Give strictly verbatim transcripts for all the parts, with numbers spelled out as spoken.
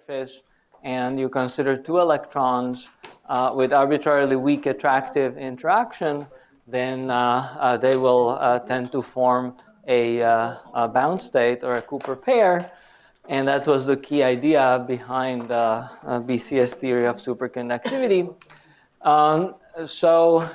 surface and you consider two electrons uh, with arbitrarily weak attractive interaction, then uh, uh, they will uh, tend to form a, uh, a bound state or a Cooper pair. And that was the key idea behind uh, uh, B C S theory of superconductivity. Um, so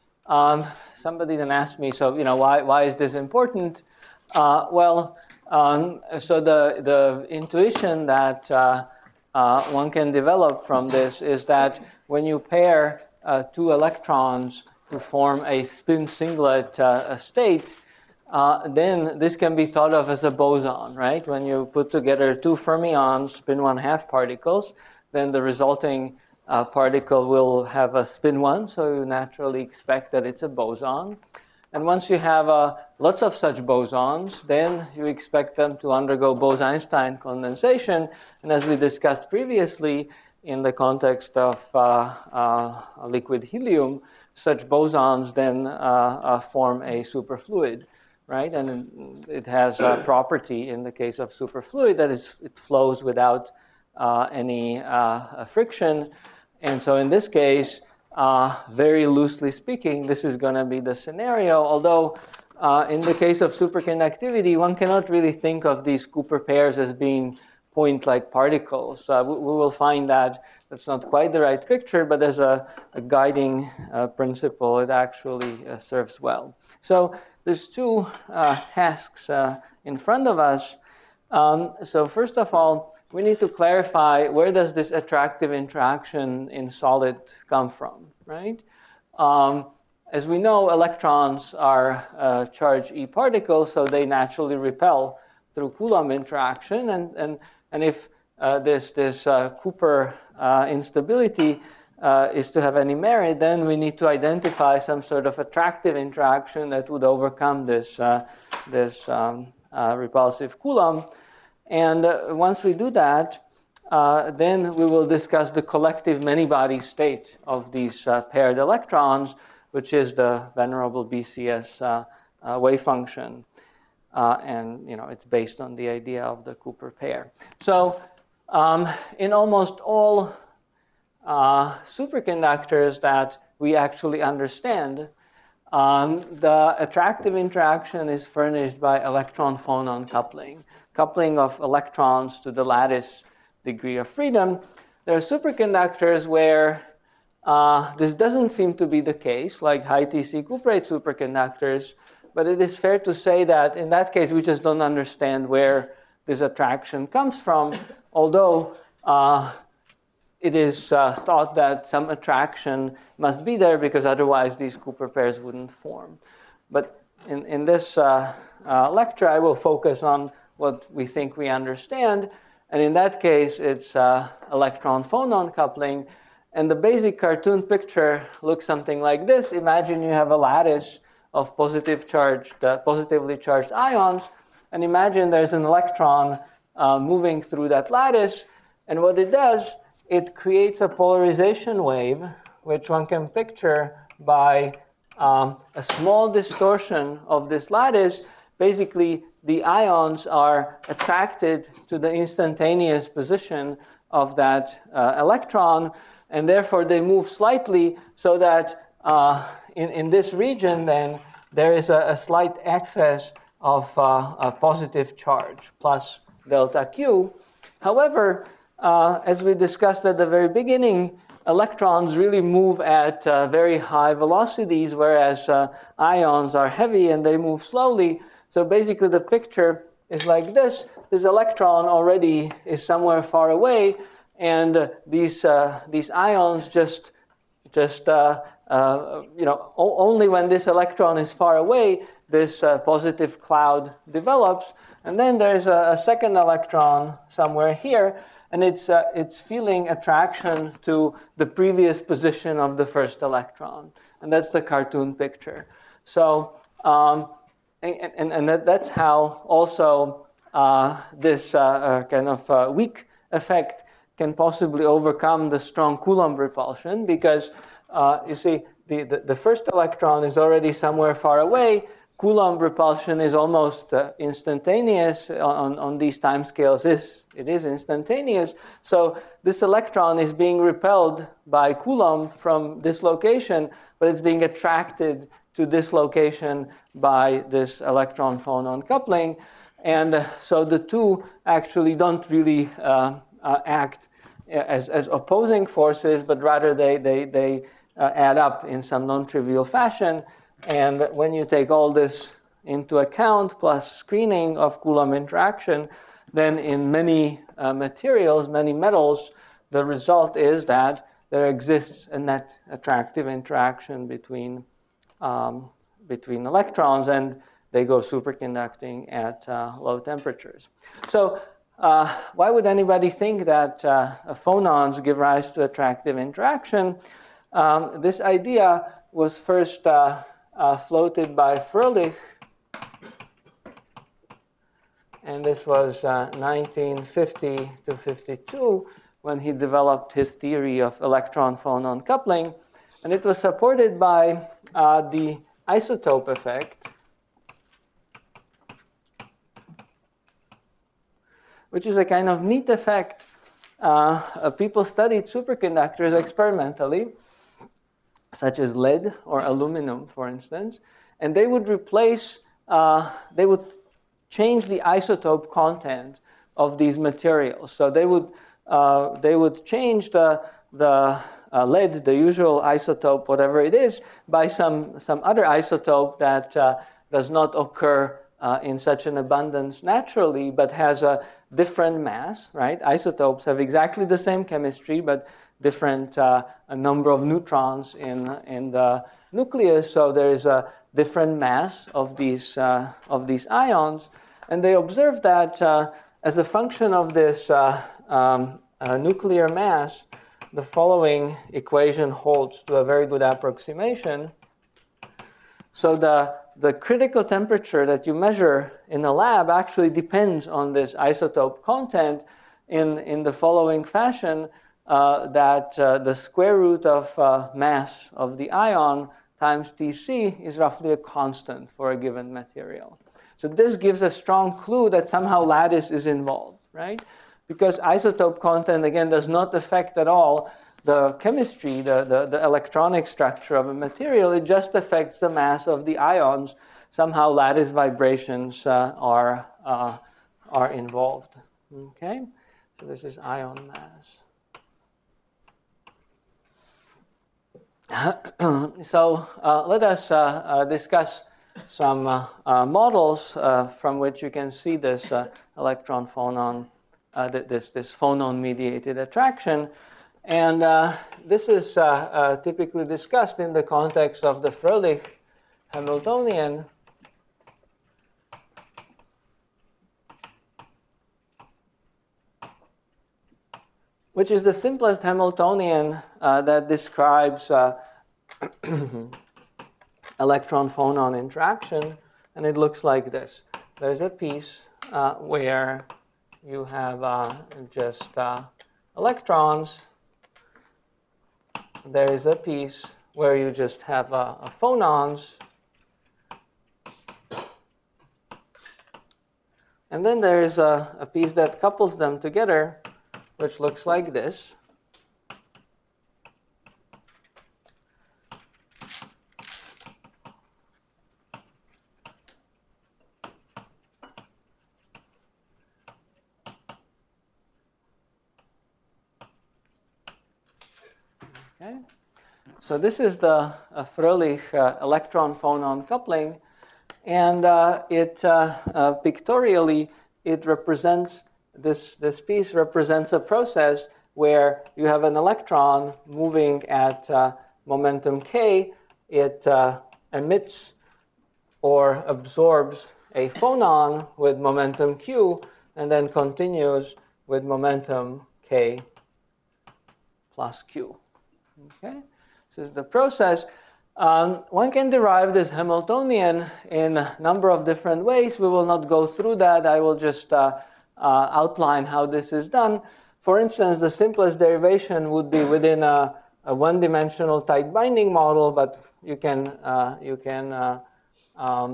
um, somebody then asked me, so you know, why why is this important? Uh, well, um, so the the intuition that uh, uh, one can develop from this is that when you pair uh, two electrons to form a spin singlet uh, state, uh, then this can be thought of as a boson, right? When you put together two fermions, spin one half particles, then the resulting uh, particle will have a spin one, so you naturally expect that it's a boson. And once you have uh, lots of such bosons, then you expect them to undergo Bose-Einstein condensation. And as we discussed previously, in the context of uh, uh, liquid helium, such bosons then uh, uh, form a superfluid, right? And it has a property in the case of superfluid that is it flows without uh, any uh, friction. And so in this case, uh, very loosely speaking, this is going to be the scenario. Although uh, in the case of superconductivity, one cannot really think of these Cooper pairs as being point-like particles. Uh, we, we will find that that's not quite the right picture, but as a, a guiding uh, principle, it actually uh, serves well. So there's two uh, tasks uh, in front of us. Um, so first of all, we need to clarify where does this attractive interaction in solid come from, right? Um, as we know, electrons are uh, charged E particles, so they naturally repel through Coulomb interaction. And, and, and if uh, this, this uh, Cooper uh, instability uh, is to have any merit, then we need to identify some sort of attractive interaction that would overcome this, uh, this um, uh, repulsive Coulomb. And uh, once we do that, uh, then we will discuss the collective many-body state of these uh, paired electrons, which is the venerable B C S uh, uh, wave function. Uh, and you know, it's based on the idea of the Cooper pair. So um, in almost all uh, superconductors that we actually understand, um, the attractive interaction is furnished by electron-phonon coupling. Coupling of electrons to the lattice degree of freedom. There are superconductors where uh, this doesn't seem to be the case, like high T C cuprate superconductors, but it is fair to say that in that case we just don't understand where this attraction comes from, although uh, it is uh, thought that some attraction must be there because otherwise these Cooper pairs wouldn't form. But in, in this uh, uh, lecture I will focus on what we think we understand. And in that case, it's uh, electron-phonon coupling. And the basic cartoon picture looks something like this. Imagine you have a lattice of positive charged, uh, positively charged ions. And imagine there's an electron uh, moving through that lattice. And what it does, it creates a polarization wave, which one can picture by um, a small distortion of this lattice. Basically, the ions are attracted to the instantaneous position of that uh, electron, and therefore they move slightly so that uh, in, in this region, then, there is a, a slight excess of uh, a positive charge, plus delta Q. However, uh, as we discussed at the very beginning, electrons really move at uh, very high velocities, whereas uh, ions are heavy and they move slowly. So basically the picture is like this. This electron already is somewhere far away, and uh, these, uh, these ions just, just uh, uh, you know, o- only when this electron is far away, this uh, positive cloud develops. And then there's a, a second electron somewhere here, and it's, uh, it's feeling attraction to the previous position of the first electron. And that's the cartoon picture. So, um, And, and, and that, that's how also uh, this uh, uh, kind of uh, weak effect can possibly overcome the strong Coulomb repulsion, because uh, you see the, the, the first electron is already somewhere far away, Coulomb repulsion is almost uh, instantaneous on, on these timescales. Is it is instantaneous. So this electron is being repelled by Coulomb from this location, but it's being attracted to this location by this electron-phonon coupling. And uh, so the two actually don't really uh, uh, act as, as opposing forces, but rather they, they, they uh, add up in some non-trivial fashion. And when you take all this into account, plus screening of Coulomb interaction, then in many uh, materials, many metals, the result is that there exists a net attractive interaction between, um, between electrons, and they go superconducting at uh, low temperatures. So uh, why would anybody think that uh, phonons give rise to attractive interaction? Um, this idea was first uh, Uh, floated by Fröhlich, and this was uh, nineteen fifty to fifty-two when he developed his theory of electron-phonon coupling, and it was supported by uh, the isotope effect, which is a kind of neat effect. Uh, uh, people studied superconductors experimentally, such as lead or aluminum, for instance, and they would replace, uh, they would change the isotope content of these materials. So they would, uh, they would change the, the uh, lead, the usual isotope, whatever it is, by some, some other isotope that uh, does not occur uh, in such an abundance naturally, but has a different mass, right? Isotopes have exactly the same chemistry, but different uh, a number of neutrons in, in the nucleus, so there is a different mass of these, uh, of these ions. And they observed that uh, as a function of this uh, um, uh, nuclear mass, the following equation holds to a very good approximation. So the, the critical temperature that you measure in the lab actually depends on this isotope content in, in the following fashion. Uh, that uh, the square root of uh, mass of the ion times T C is roughly a constant for a given material. So this gives a strong clue that somehow lattice is involved, right? Because isotope content, again, does not affect at all the chemistry, the, the, the electronic structure of a material. It just affects the mass of the ions. Somehow lattice vibrations uh, are, uh, are involved, okay? So this is ion mass. So uh, let us uh, uh, discuss some uh, uh, models uh, from which you can see this uh, electron-phonon, uh, this, this phonon-mediated attraction. And uh, this is uh, uh, typically discussed in the context of the Fröhlich Hamiltonian. Which is the simplest Hamiltonian uh, that describes uh, electron-phonon interaction, and it looks like this. There's a piece uh, where you have uh, just uh, electrons. There is a piece where you just have uh, phonons. And then there is a, a piece that couples them together, which looks like this. Okay. So this is the uh, Fröhlich uh, electron-phonon coupling, and uh, it uh, uh, pictorially it represents This, this piece represents a process where you have an electron moving at uh, momentum k. It uh, emits or absorbs a phonon with momentum q, and then continues with momentum k plus q. Okay? This is the process. Um, one can derive this Hamiltonian in a number of different ways. We will not go through that. I will just uh, Uh, outline how this is done. For instance, the simplest derivation would be within a, a one-dimensional tight binding model, but you can, uh, you can uh, um,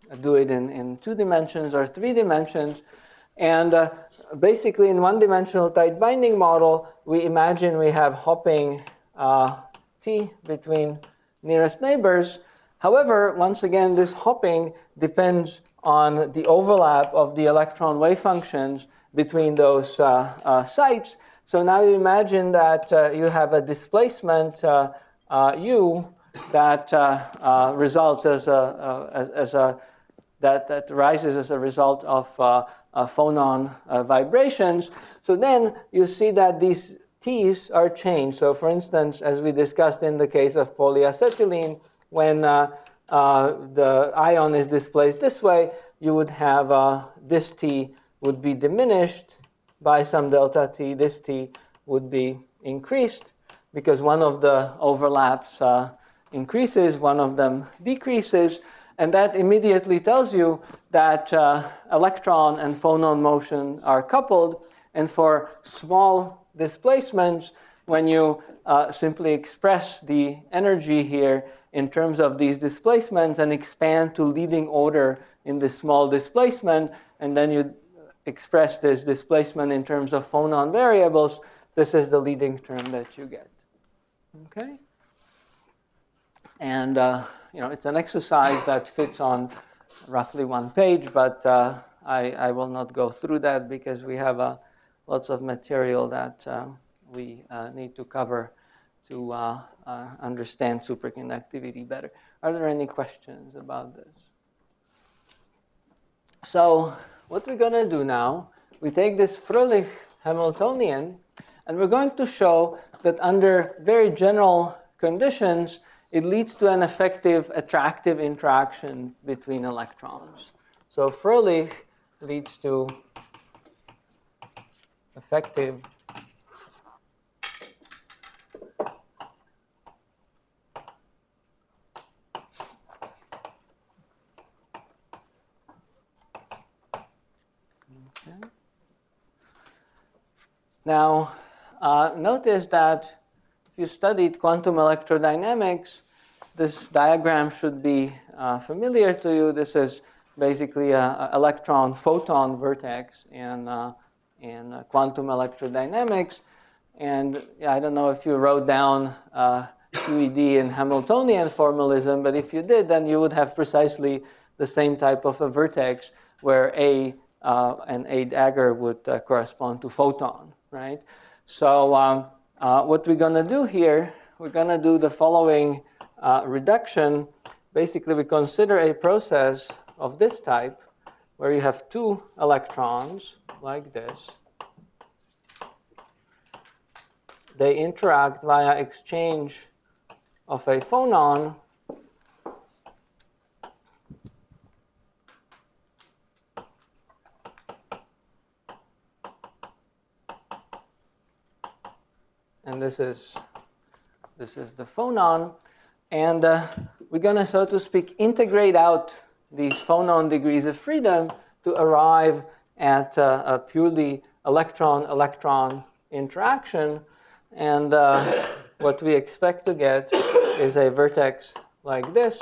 do it in, in two dimensions or three dimensions. And uh, basically, in one-dimensional tight binding model, we imagine we have hopping uh, T between nearest neighbors. However, once again, this hopping depends on the overlap of the electron wave functions between those uh, uh, sites. So now you imagine that uh, you have a displacement uh, uh, U that uh, uh, results as a, uh, as, as a that, that rises as a result of uh, uh, phonon uh, vibrations. So then you see that these T's are changed. So for instance, as we discussed in the case of polyacetylene, when uh, uh, the ion is displaced this way, you would have uh, this T would be diminished by some delta T. This T would be increased because one of the overlaps uh, increases, one of them decreases. And that immediately tells you that uh, electron and phonon motion are coupled. And for small displacements, when you uh, simply express the energy here in terms of these displacements and expand to leading order in this small displacement, and then you express this displacement in terms of phonon variables, this is the leading term that you get. Okay? And uh, you know, it's an exercise that fits on roughly one page, but uh, I, I will not go through that because we have uh, lots of material that uh, we uh, need to cover to uh, uh, understand superconductivity better. Are there any questions about this? So what we're going to do now, we take this Fröhlich Hamiltonian, and we're going to show that under very general conditions, it leads to an effective attractive interaction between electrons. So Fröhlich leads to effective okay. Now, uh, notice that if you studied quantum electrodynamics, this diagram should be uh, familiar to you. This is basically an electron-photon vertex in, uh, in uh, quantum electrodynamics. And yeah, I don't know if you wrote down uh, Q E D in Hamiltonian formalism, but if you did, then you would have precisely the same type of a vertex where A uh, and A dagger would uh, correspond to photon, right? So um, uh, what we're going to do here, we're going to do the following uh, reduction. Basically, we consider a process of this type where you have two electrons like this. They interact via exchange of a phonon. And this is, this is the phonon. And uh, we're going to, so to speak, integrate out these phonon degrees of freedom to arrive at uh, a purely electron-electron interaction. And uh, what we expect to get is a vertex like this.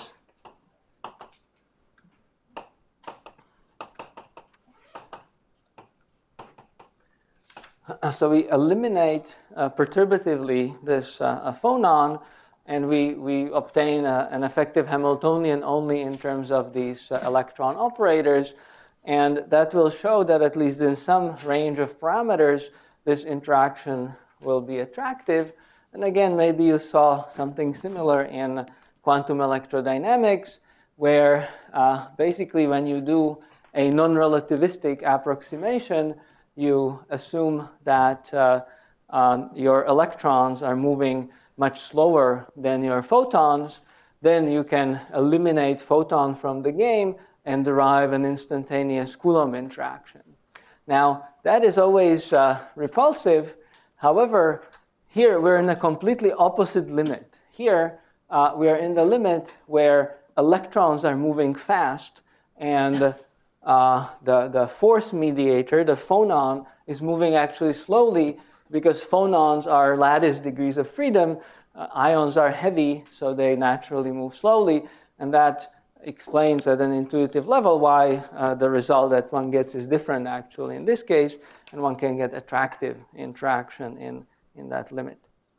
So we eliminate uh, perturbatively this uh, phonon, and we, we obtain a, an effective Hamiltonian only in terms of these uh, electron operators. And that will show that at least in some range of parameters, this interaction will be attractive. And again, maybe you saw something similar in quantum electrodynamics, where uh, basically when you do a non-relativistic approximation, you assume that uh, um, your electrons are moving much slower than your photons. Then you can eliminate photon from the game and derive an instantaneous Coulomb interaction. Now, that is always uh, repulsive. However, here we're in a completely opposite limit. Here, uh, we are in the limit where electrons are moving fast, and uh, the, the force mediator, the phonon, is moving actually slowly because phonons are lattice degrees of freedom. Uh, ions are heavy, so they naturally move slowly, and that explains at an intuitive level why uh, the result that one gets is different actually in this case, and one can get attractive interaction in, in that limit.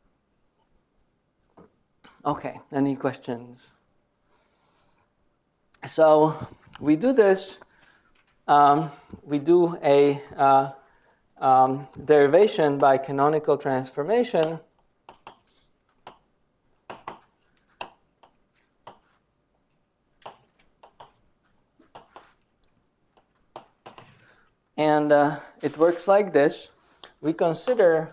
Okay, any questions? So we do this, um, we do a uh, um, derivation by canonical transformation. And uh, it works like this. We consider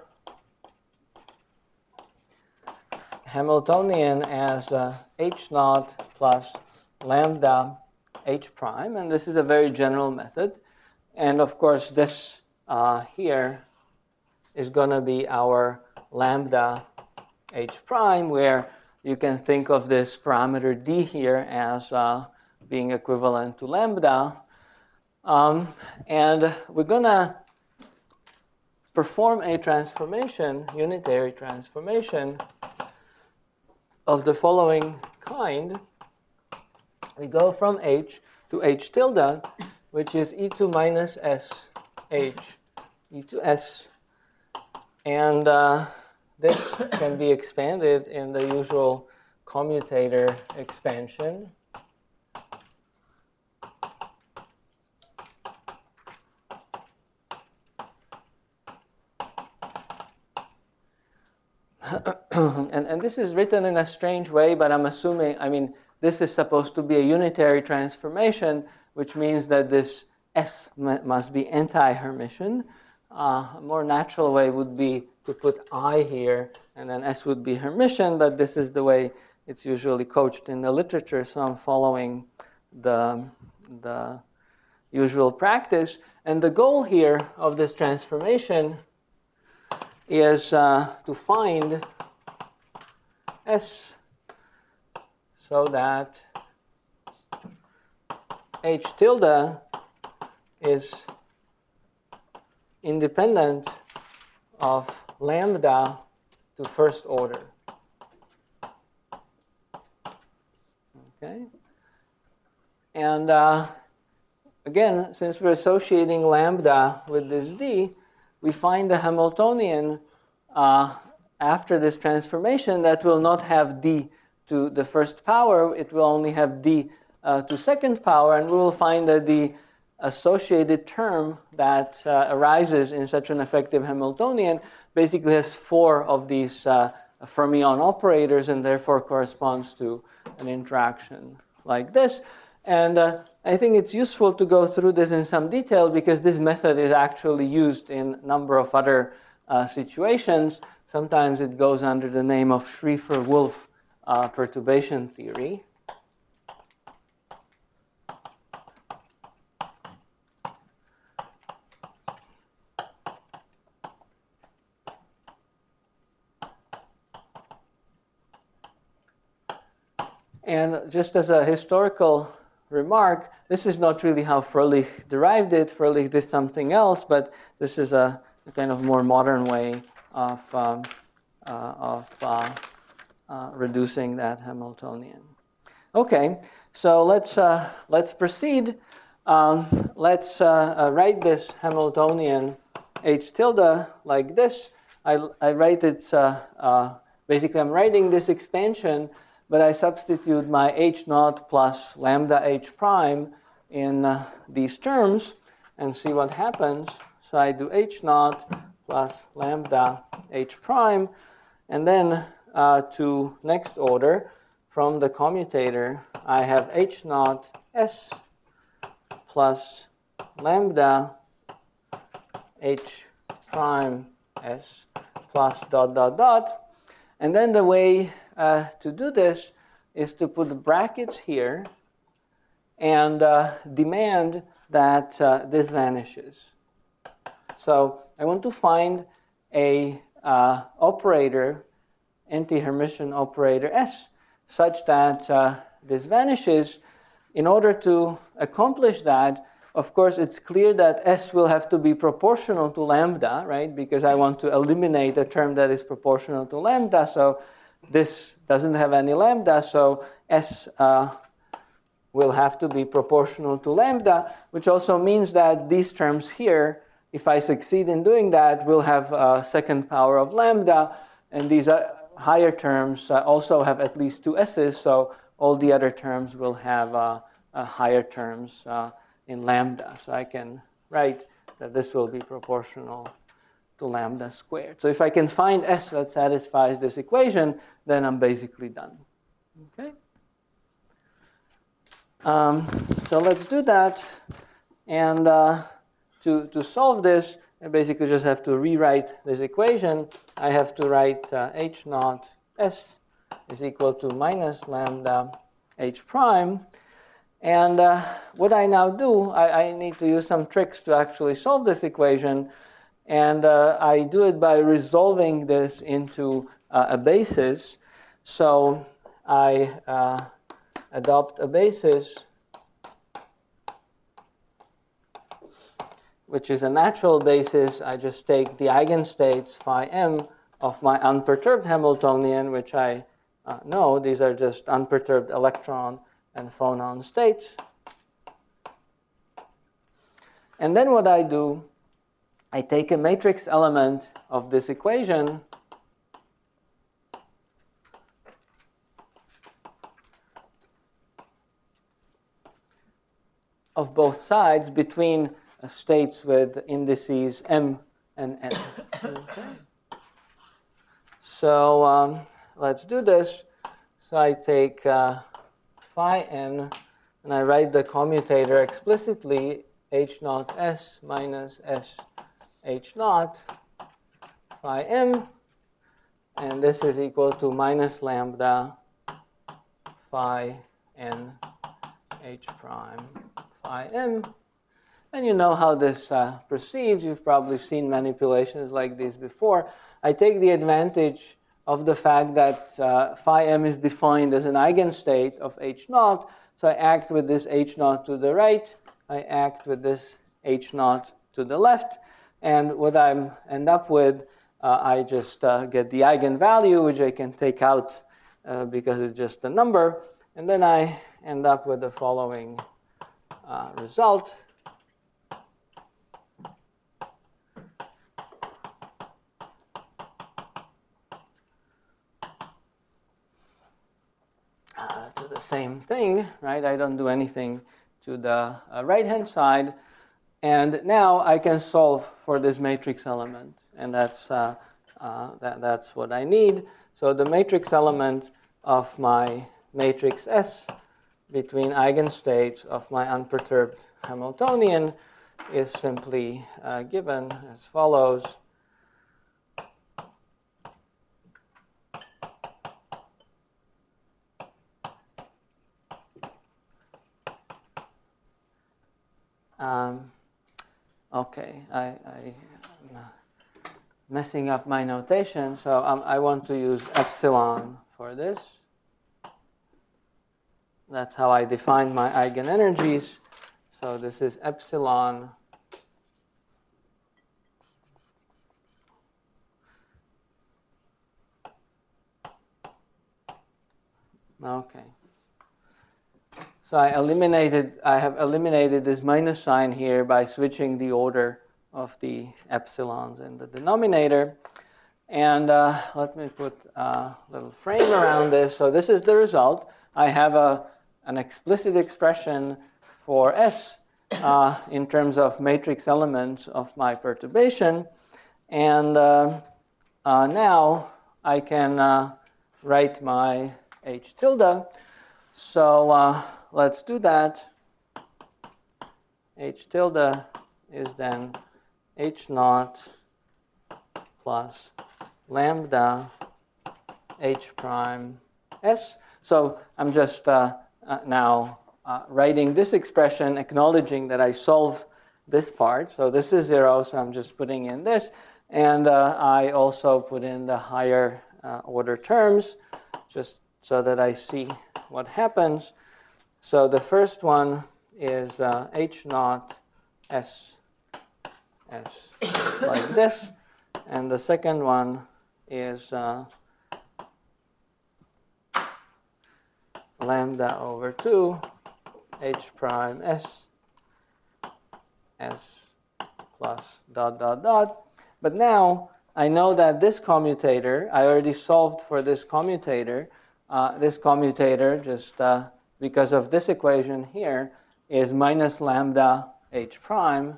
Hamiltonian as uh, h naught plus lambda h prime. And this is a very general method. And of course, this uh, here is going to be our lambda h prime, where you can think of this parameter d here as uh, being equivalent to lambda. Um, and we're going to perform a transformation, unitary transformation, of the following kind. We go from h to h tilde, which is e to minus s h, e to s. And uh, this can be expanded in the usual commutator expansion. and, and this is written in a strange way, but I'm assuming, I mean, this is supposed to be a unitary transformation, which means that this S must be anti-Hermitian. Uh, a more natural way would be to put I here, and then S would be Hermitian, but this is the way it's usually coached in the literature, so I'm following the, the usual practice. And the goal here of this transformation is uh, to find S so that H tilde is independent of lambda to first order. Okay? And uh, again, since we're associating lambda with this d, we find the Hamiltonian uh, after this transformation that will not have d to the first power. It will only have d uh, to second power, and we will find that the associated term that uh, arises in such an effective Hamiltonian basically has four of these uh, fermion operators and therefore corresponds to an interaction like this. And uh, I think it's useful to go through this in some detail because this method is actually used in a number of other uh, situations. Sometimes it goes under the name of Schrieffer-Wolff uh, perturbation theory. And just as a historical remark, this is not really how Fröhlich derived it. Fröhlich did something else, but this is a, a kind of more modern way of, um, uh, of uh, uh, reducing that Hamiltonian. Okay, so let's, uh, let's proceed. Um, let's uh, uh, write this Hamiltonian H tilde like this. I, I write it, uh, uh, basically I'm writing this expansion, but I substitute my h naught plus lambda h prime in uh, these terms and see what happens. So I do h naught plus lambda h prime, and then uh, to next order from the commutator, I have h naught s plus lambda h prime s plus dot dot dot. And then the way uh, to do this is to put the brackets here and uh, demand that uh, this vanishes. So I want to find a uh, operator, anti-Hermitian operator S, such that uh, this vanishes. In order to accomplish that, of course, it's clear that S will have to be proportional to lambda, right? Because I want to eliminate a term that is proportional to lambda. So this doesn't have any lambda. So S uh, will have to be proportional to lambda, which also means that these terms here, if I succeed in doing that, will have a second power of lambda, and these uh, higher terms uh, also have at least two s's, so all the other terms will have uh, uh, higher terms uh, in lambda. So I can write that this will be proportional to lambda squared. So if I can find S that satisfies this equation, then I'm basically done. Okay. Um, so let's do that. And uh, to, to solve this, I basically just have to rewrite this equation. I have to write uh, H naught S is equal to minus lambda H prime. And uh, what I now do, I, I need to use some tricks to actually solve this equation. And uh, I do it by resolving this into uh, a basis. So I uh, adopt a basis which is a natural basis. I just take the eigenstates phi m of my unperturbed Hamiltonian, which I uh, know these are just unperturbed electron and phonon states. And then what I do, I take a matrix element of this equation of both sides between uh, states with indices m and n. Okay. So um, let's do this. So I take uh, phi n, and I write the commutator explicitly, h naught s minus s h naught phi m, and this is equal to minus lambda phi n h prime phi m. And you know how this uh, proceeds. You've probably seen manipulations like these before. I take the advantage of the fact that uh, phi m is defined as an eigenstate of h naught. So I act with this h naught to the right. I act with this h naught to the left. And what I end up with, uh, I just uh, get the eigenvalue, which I can take out uh, because it's just a number. And then I end up with the following uh, result. Uh, to the same thing, right? I don't do anything to the uh, right-hand side. And now I can solve for this matrix element. And that's, uh, uh, that, that's what I need. So the matrix element of my matrix S between eigenstates of my unperturbed Hamiltonian is simply uh, given as follows. Um, okay, I, I, I'm messing up my notation, so um, I want to use epsilon for this. That's how I define my eigenenergies. So this is epsilon okay. So I eliminated, I have eliminated this minus sign here by switching the order of the epsilons in the denominator. And uh, let me put a little frame around this. So this is the result. I have a, an explicit expression for S uh, in terms of matrix elements of my perturbation. And uh, uh, now I can uh, write my H tilde. So uh, let's do that. H tilde is then H naught plus lambda H prime S. So I'm just uh, uh, now uh, writing this expression, acknowledging that I solve this part. So this is zero, so I'm just putting in this. And uh, I also put in the higher uh, order terms, just so that I see what happens. So the first one is uh, H naught S, S like this. And the second one is uh, lambda over two H prime S, S plus dot, dot, dot. But now I know that this commutator, I already solved for this commutator. Uh, this commutator, just uh, because of this equation here, is minus lambda H prime,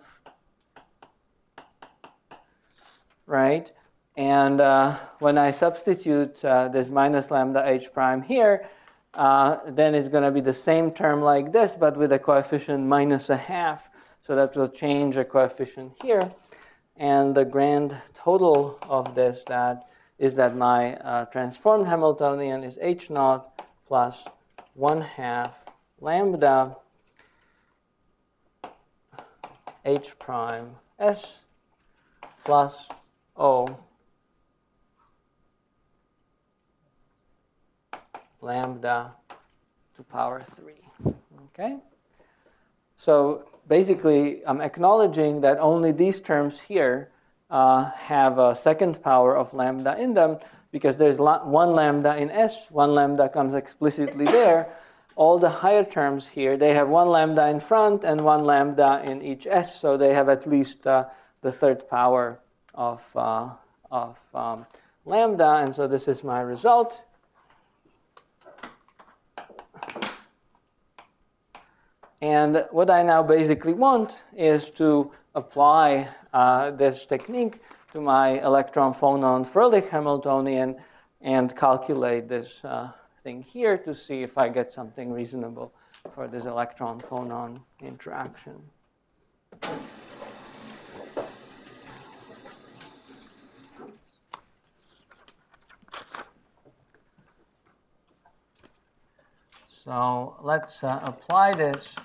right? And uh, when I substitute uh, this minus lambda H prime here, uh, then it's going to be the same term like this, but with a coefficient minus a half. So that will change a coefficient here. And the grand total of this that is that my uh, transformed Hamiltonian is H naught plus one half lambda H prime S plus O lambda to power three. Okay? So basically, I'm acknowledging that only these terms here uh, have a second power of lambda in them, because there's one lambda in S, one lambda comes explicitly there. All the higher terms here, they have one lambda in front and one lambda in each S, so they have at least uh, the third power of, uh, of um, lambda, and so this is my result. And what I now basically want is to apply uh, this technique to my electron phonon Fröhlich Hamiltonian and calculate this uh, thing here to see if I get something reasonable for this electron phonon interaction. So let's uh, apply this.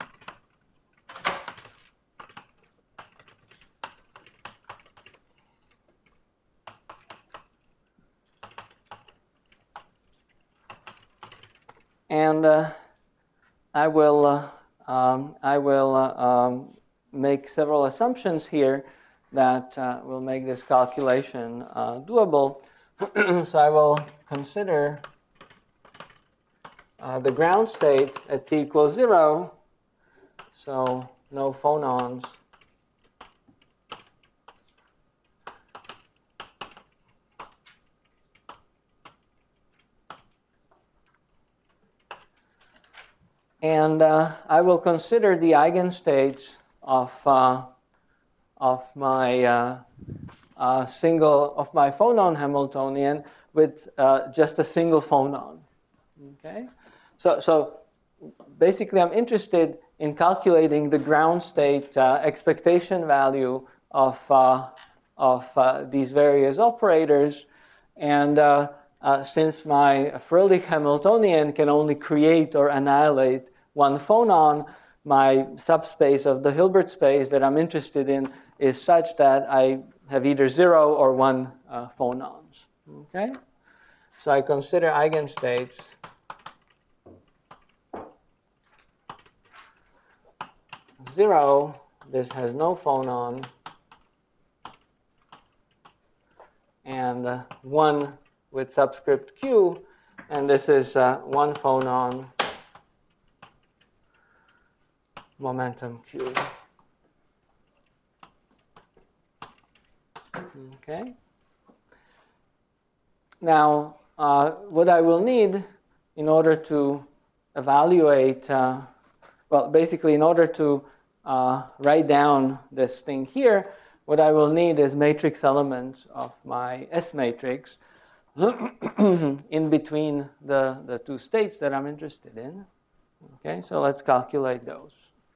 And uh, I will, uh, um, I will uh, um, make several assumptions here that uh, will make this calculation uh, doable. So I will consider uh, the ground state at t equals zero, so no phonons. And uh, I will consider the eigenstates of uh, of my uh, uh, single of my phonon Hamiltonian with uh, just a single phonon. Okay, so so basically, I'm interested in calculating the ground state uh, expectation value of uh, of uh, these various operators, and uh, Uh, since my Fröhlich Hamiltonian can only create or annihilate one phonon, my subspace of the Hilbert space that I'm interested in is such that I have either zero or one uh, phonons. Okay? So I consider eigenstates zero. This has no phonon. And uh, one with subscript q, and this is uh, one phonon momentum q. Okay. Now, uh, what I will need in order to evaluate, uh, well, basically in order to uh, write down this thing here, what I will need is matrix elements of my S matrix in between the, the two states that I'm interested in. Okay, so let's calculate those.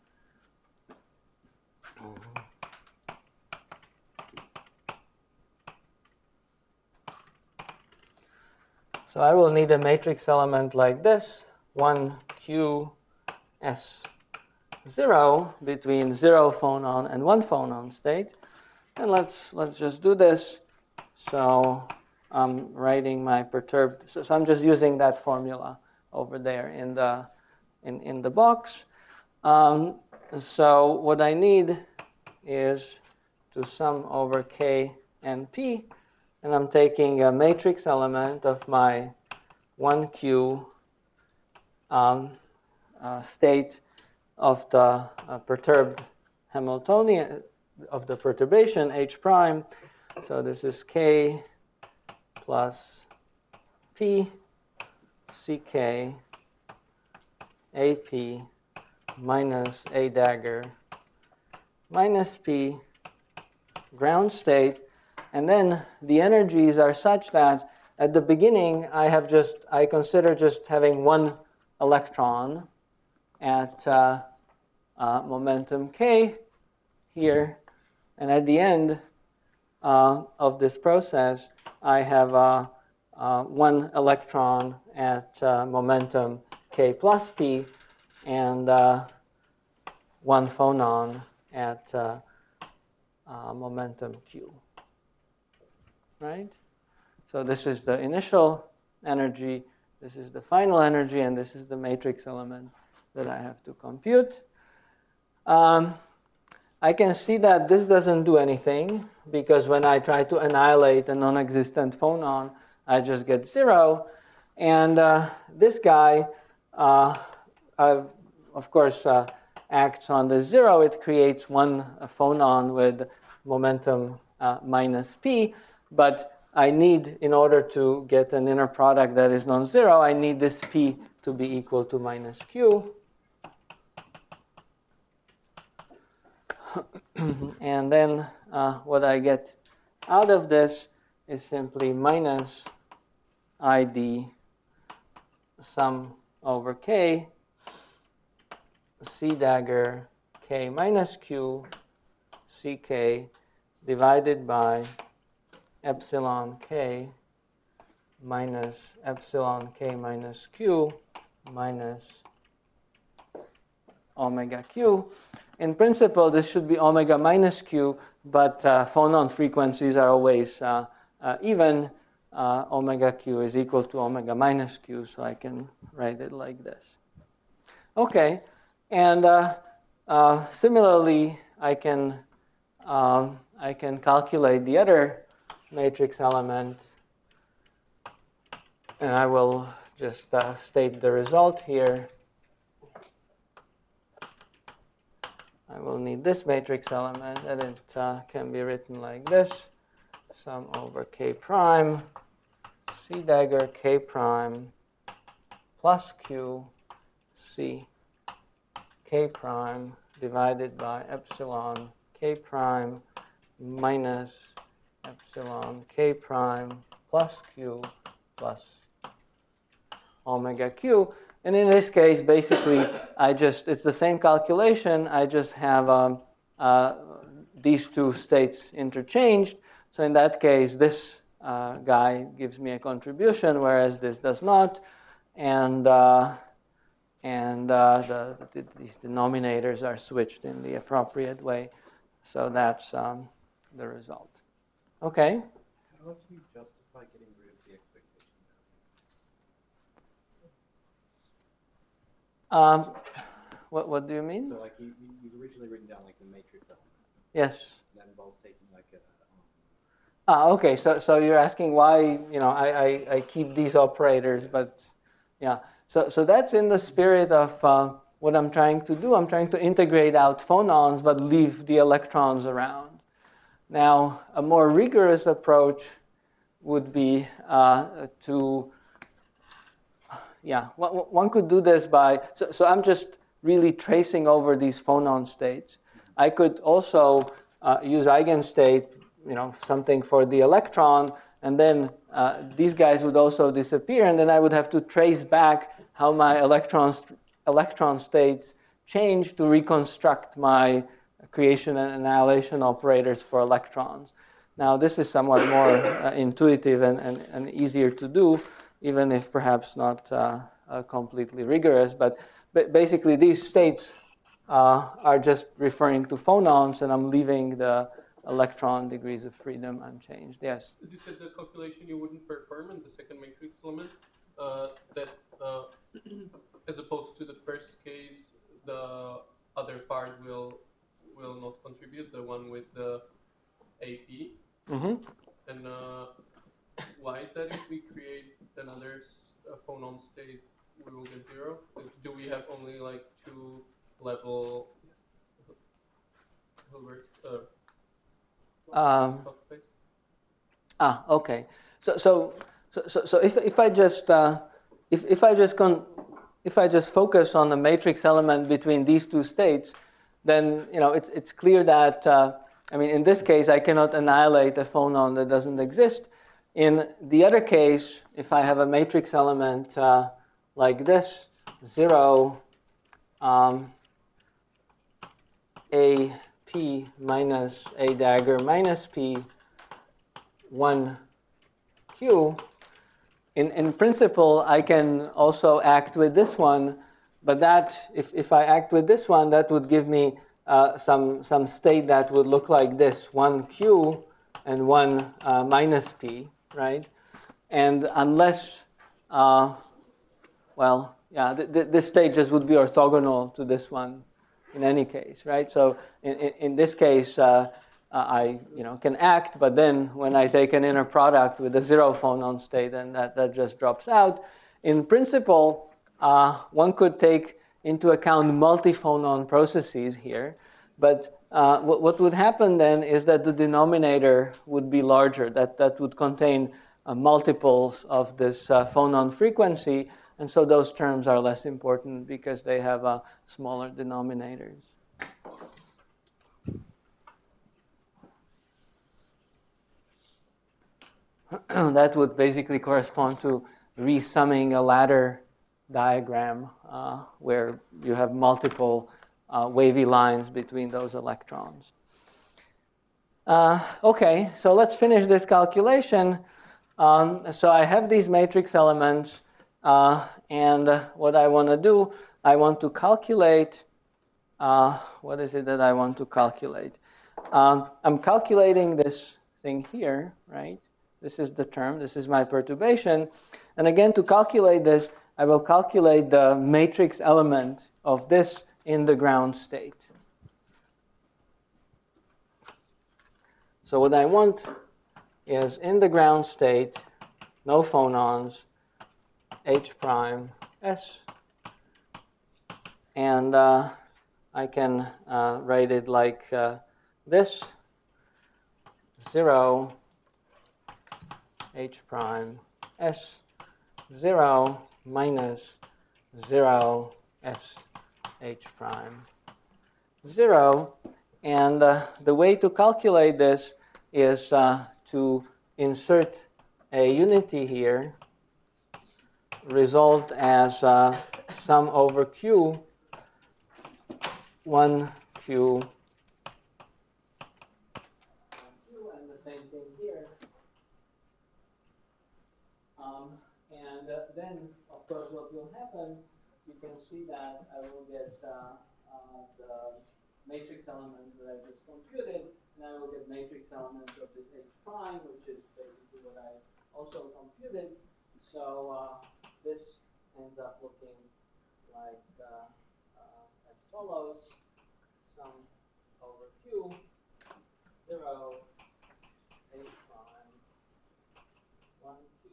So I will need a matrix element like this, one Q S zero between zero phonon and one phonon state. And let's let's just do this. So I'm writing my perturbed, so, so I'm just using that formula over there in the in, in the box. Um, so what I need is to sum over K and P, and I'm taking a matrix element of my one Q um, uh, state of the uh, perturbed Hamiltonian, of the perturbation H prime. So this is K plus P C K A P minus A dagger minus P ground state. And then the energies are such that at the beginning I have just, I consider just having one electron at uh, uh, momentum K here. And at the end uh, of this process, I have uh, uh, one electron at uh, momentum K plus P and uh, one phonon at uh, uh, momentum Q. Right? So this is the initial energy, this is the final energy, and this is the matrix element that I have to compute. Um, I can see that this doesn't do anything, because when I try to annihilate a non-existent phonon, I just get zero. And uh, this guy, uh, uh, of course, uh, acts on the zero. It creates one phonon with momentum uh, minus p. But I need, in order to get an inner product that is non-zero, I need this p to be equal to minus q. And then uh, what I get out of this is simply minus id sum over k, c dagger k minus q, ck divided by epsilon k minus epsilon k minus q minus omega q. In principle, this should be omega minus q, but uh, phonon frequencies are always uh, uh, even. Uh, omega q is equal to omega minus q, so I can write it like this. Okay, and uh, uh, similarly, I can um, I can calculate the other matrix element, and I will just uh, state the result here. I will need this matrix element, and it uh, can be written like this: sum over k prime, c dagger k prime plus q, c k prime divided by epsilon k prime minus epsilon k prime plus q plus omega q. And in this case, basically, I just, it's the same calculation. I just have um, uh, these two states interchanged. So in that case, this uh, guy gives me a contribution, whereas this does not. And, uh, and uh, the, the, these denominators are switched in the appropriate way. So that's um, the result. Okay? How would you justify getting rid of the expectation value? Um, what, what do you mean? So like you, you originally written down like the matrix element. Yes. That involves taking like a... Um... Ah, okay, so, so you're asking why, you know, I, I, I keep these operators, but yeah. So, so that's in the spirit of uh, what I'm trying to do. I'm trying to integrate out phonons, but leave the electrons around. Now, a more rigorous approach would be uh, to, yeah, one could do this by, so, so I'm just really tracing over these phonon states. I could also uh, use eigenstate, you know, something for the electron, and then uh, these guys would also disappear, and then I would have to trace back how my electrons, electron states change to reconstruct my creation and annihilation operators for electrons. Now, this is somewhat more uh, intuitive and, and, and easier to do, even if perhaps not uh, uh, completely rigorous. But, but basically, these states uh, are just referring to phonons, and I'm leaving the electron degrees of freedom unchanged. Yes? As you said, the calculation you wouldn't perform in the second matrix element, uh, that uh, as opposed to the first case, the other part will will not contribute, the one with the A P. Mm-hmm. And uh, why is that? If we create another uh, phonon state, we will get zero? Do we have only like two level Hilbert uh, Um, plot space? ah, okay. So so so so, so if if I just uh, if if I just con if I just focus on the matrix element between these two states, then you know it's it's clear that uh, I mean in this case I cannot annihilate a phonon that doesn't exist. In the other case, if I have a matrix element uh, like this, zero, um, a p minus a dagger minus p, one q. In, in principle, I can also act with this one, but that, if, if I act with this one, that would give me uh, some, some state that would look like this, one q and one uh, minus p, right? And unless, uh, well, yeah, th th this state just would be orthogonal to this one in any case, right? So in, in, in this case, uh, Uh, I you know, can act, but then when I take an inner product with a zero phonon state, then that, that just drops out. In principle, uh, one could take into account multi-phonon processes here, but uh, what, what would happen then is that the denominator would be larger, that, that would contain uh, multiples of this uh, phonon frequency, and so those terms are less important because they have uh, smaller denominators. That would basically correspond to resumming a ladder diagram uh, where you have multiple uh, wavy lines between those electrons. Uh, okay, so let's finish this calculation. Um, so I have these matrix elements, uh, and uh, what I want to do, I want to calculate, uh, what is it that I want to calculate? Um, I'm calculating this thing here, right? This is the term, this is my perturbation. And again, to calculate this, I will calculate the matrix element of this in the ground state. So what I want is in the ground state, no phonons, H prime S. And uh, I can uh, write it like uh, this, zero, H prime S, zero minus zero S H prime zero. And uh, the way to calculate this is uh, to insert a unity here resolved as uh, sum over Q, one Q, and the same thing here. Um, and uh, then, of course, what will happen, you can see that I will get uh, uh, the matrix elements that I just computed, and I will get matrix elements of this H prime, which is basically what I also computed. So uh, this ends up looking like uh, uh, as follows: sum over Q, zero, H prime, one Q,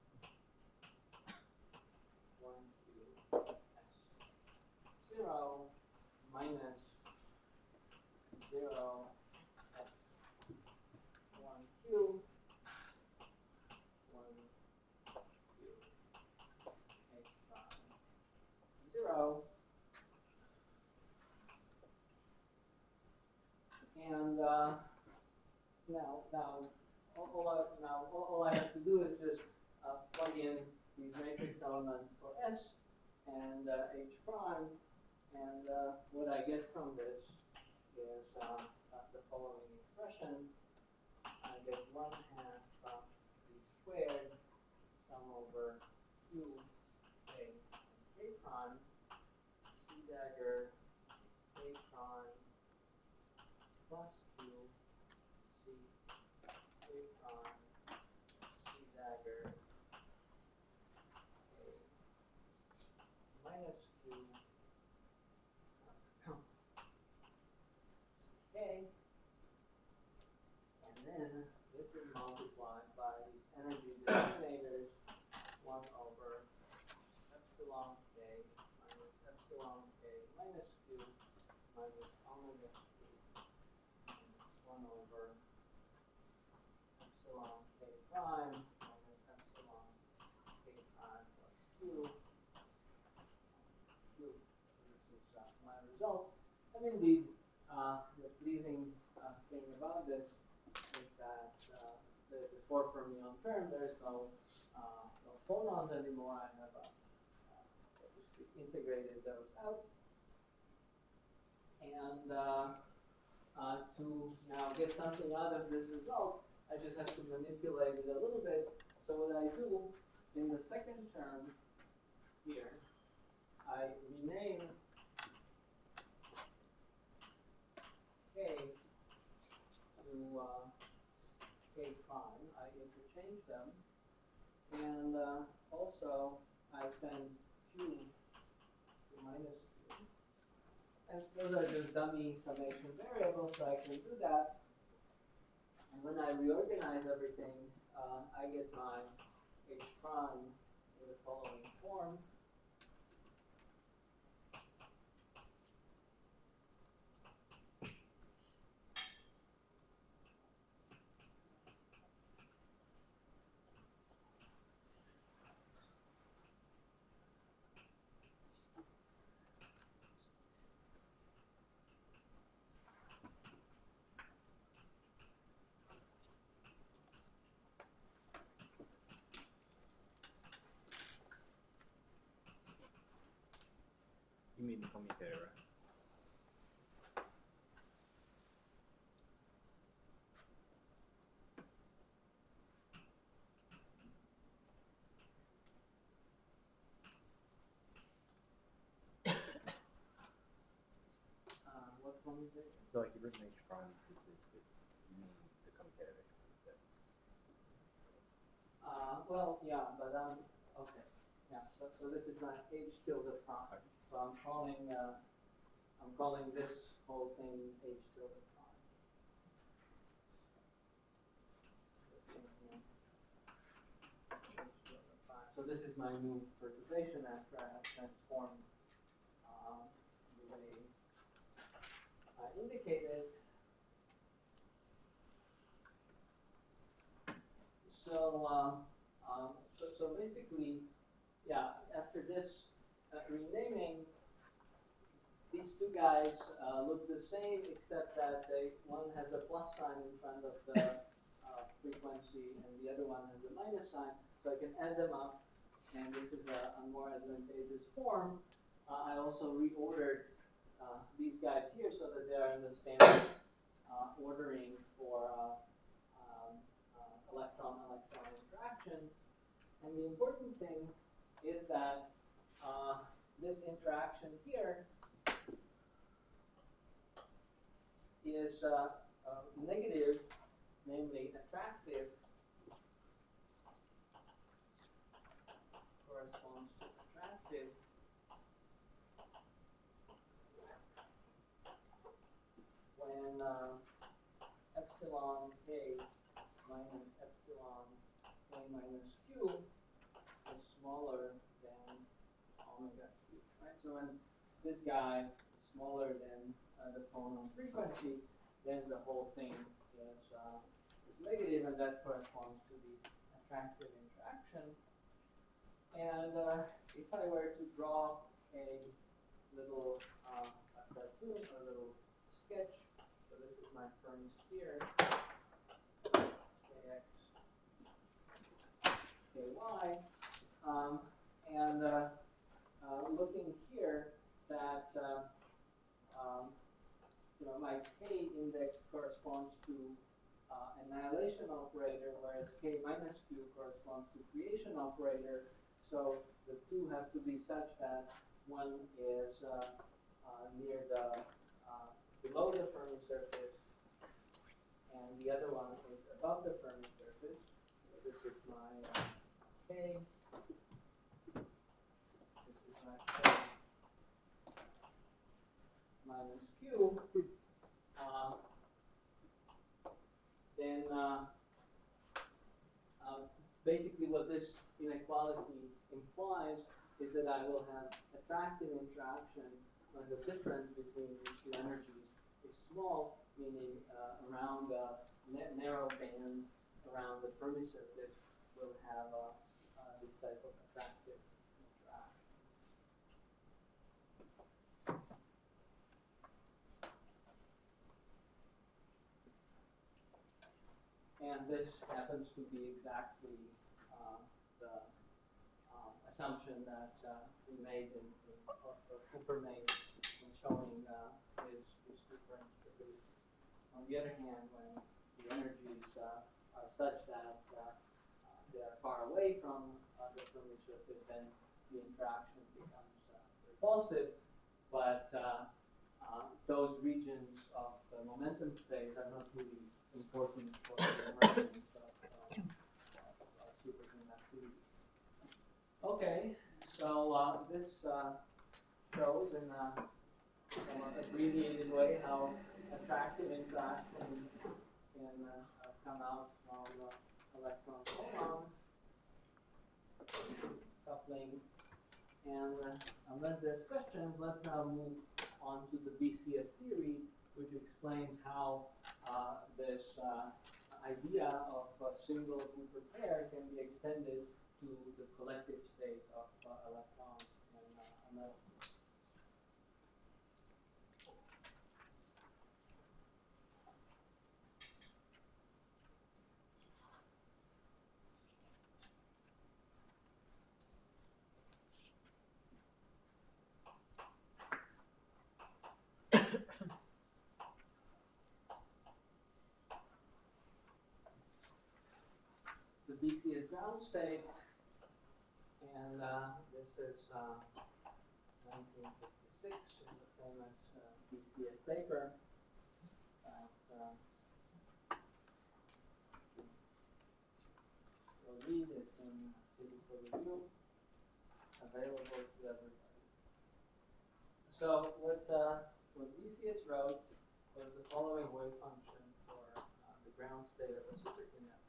one Q, S, zero, minus zero, S, one Q, one Q, H prime, zero. And uh, now, now, all, all I, now all, all I have to do is just uh, plug in these matrix elements for S and uh, H prime, and uh, what I get from this is uh, uh, the following expression. I get one half uh, V squared sum over Q, A, and K prime, C dagger, A prime, plus Q, C, A prime, C dagger, A, minus Q, K, and then this is multiplied by these energy denominators, one over epsilon K minus epsilon K minus Q prime minus epsilon k prime plus q. Q. So this is uh, my result. And indeed, uh, the pleasing uh, thing about this is that uh, there's a four fermion term. There's no uh, no phonons anymore. I have uh, uh, so to speak, integrated those out. And uh, uh, to now get something out of this result, I just have to manipulate it a little bit. So what I do in the second term here, I rename k to uh, k prime. I interchange them, and uh, also I send q to minus q. And those are just dummy summation variables, so I can do that. And when I reorganize everything, uh, I get my h prime in the following form. You mean the commutator, right? Uh, what commutator? So like you've written H prime because it's the, you mean the commutator. That's Uh, well, yeah, but um, okay, yeah. So, so this is my h tilde prime. So I'm calling, uh, I'm calling this whole thing h tilde prime. This thing here, h tilde prime. So this is my new perturbation after I have transformed uh, the way I indicated. So, uh, um, so, so basically, yeah, after this uh, renaming, these two guys uh, look the same, except that they, one has a plus sign in front of the uh, frequency, and the other one has a minus sign. So I can add them up, and this is a, a more advantageous form. Uh, I also reordered uh, these guys here so that they are in the standard uh, ordering for uh, um, uh, electron-electron interaction. And the important thing is that uh, this interaction here is uh, uh, negative, namely attractive, corresponds to attractive, when uh, epsilon k minus epsilon k minus q is smaller than omega q, right? So when this guy is smaller than uh, the phonon frequency, then the whole thing is, uh, is negative, and that corresponds to the attractive interaction. And uh, if I were to draw a little uh, a cartoon, a little sketch, so this is my Fermi sphere, kx, ky, um, and uh, uh, looking here that uh, um, you know, my k index corresponds to uh, annihilation operator, whereas k minus q corresponds to creation operator. So the two have to be such that one is uh, uh, near the uh, below the Fermi surface, and the other one is above the Fermi surface. So this is my uh, k. This is my k minus q. Uh, then uh, uh, basically what this inequality implies is that I will have attractive interaction when the difference between these two energies is small, meaning uh, around a narrow band around the Fermi surface will have uh, uh, this type of attractive interaction. And this happens to be exactly uh, the um, assumption that uh, we made in, in or, or Cooper made in showing uh, his, his super instability. On the other hand, when the energies uh, are such that uh, uh, they are far away from uh, the Fermi surface, then the interaction becomes uh, repulsive. But uh, uh, those regions of the momentum space are not really important for the emergence of, uh, of uh, superconductivity. Okay, so uh, this uh, shows in a somewhat abbreviated way how attractive interaction can uh, come out from uh, electron-proton coupling. And uh, unless there's questions, let's now move on to the B C S theory, which explains how uh, this uh, idea of a single Cooper pair can be extended to the collective state of uh, electrons in uh, a metal. The B C S ground state, and uh, this is uh, nineteen fifty-six in the famous uh, B C S paper that uh, you'll read. It's in Physical Review, available to everybody. So what uh, what B C S wrote was the following wave function for uh, the ground state of a superconductor.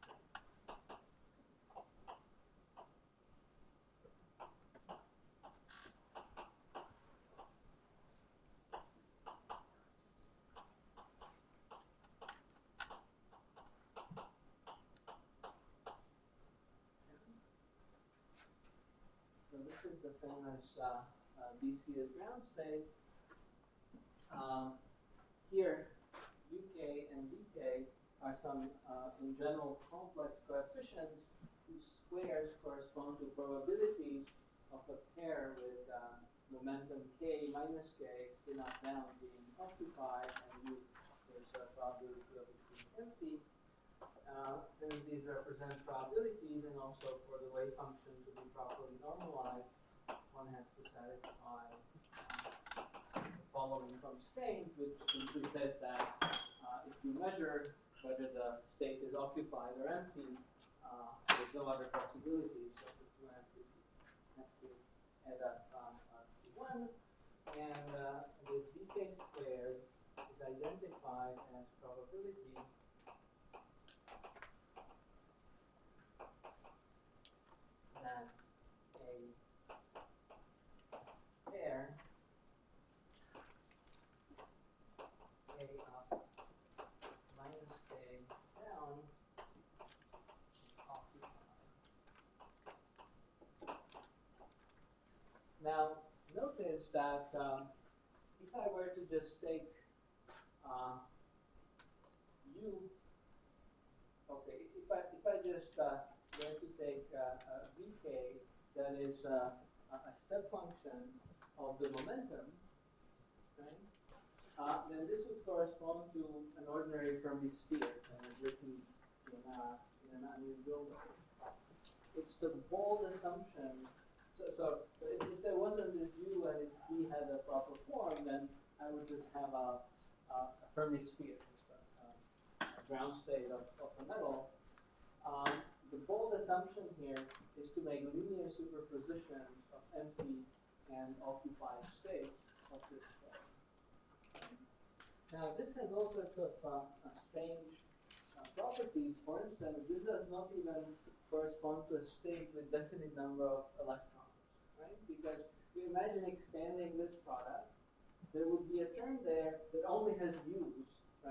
So this is the famous uh, uh, B C S ground state. Uh, here, U K and V K are some, uh, in general, complex coefficients whose squares correspond to probabilities of a pair with uh, momentum K minus K spin up down being occupied, and U is a probability of it being empty. Uh, since these represent probabilities, and also for the wave function to be properly normalized, one has to satisfy uh, the following constraint, which simply says that uh, if you measure whether the state is occupied or empty, uh, there's no other possibility, so the two have to, have to add up um, uh, to one, and uh, this D K squared is identified as probability that a pair K up minus K down is occupied. Now, notice that um, if I were to just take uh, U, okay, if I if I just uh, were to take uh, uh, V K, that is uh, a step function of the momentum, right? Uh, then this would correspond to an ordinary Fermi sphere that is written in, uh, in an unusual way. It's the bold assumption. So, so, so if, if there wasn't this U and if V had a proper form, then I would just have a, a, a Fermi sphere, just a, a, a ground state of, of a metal. Um, the bold assumption here is to make linear superpositions of empty and occupied states of this form. Now, this has all sorts of uh, uh, strange uh, properties. For instance, this does not even correspond to a state with definite number of electrons, right? Because you imagine expanding this product, there would be a term there that only has U's, right?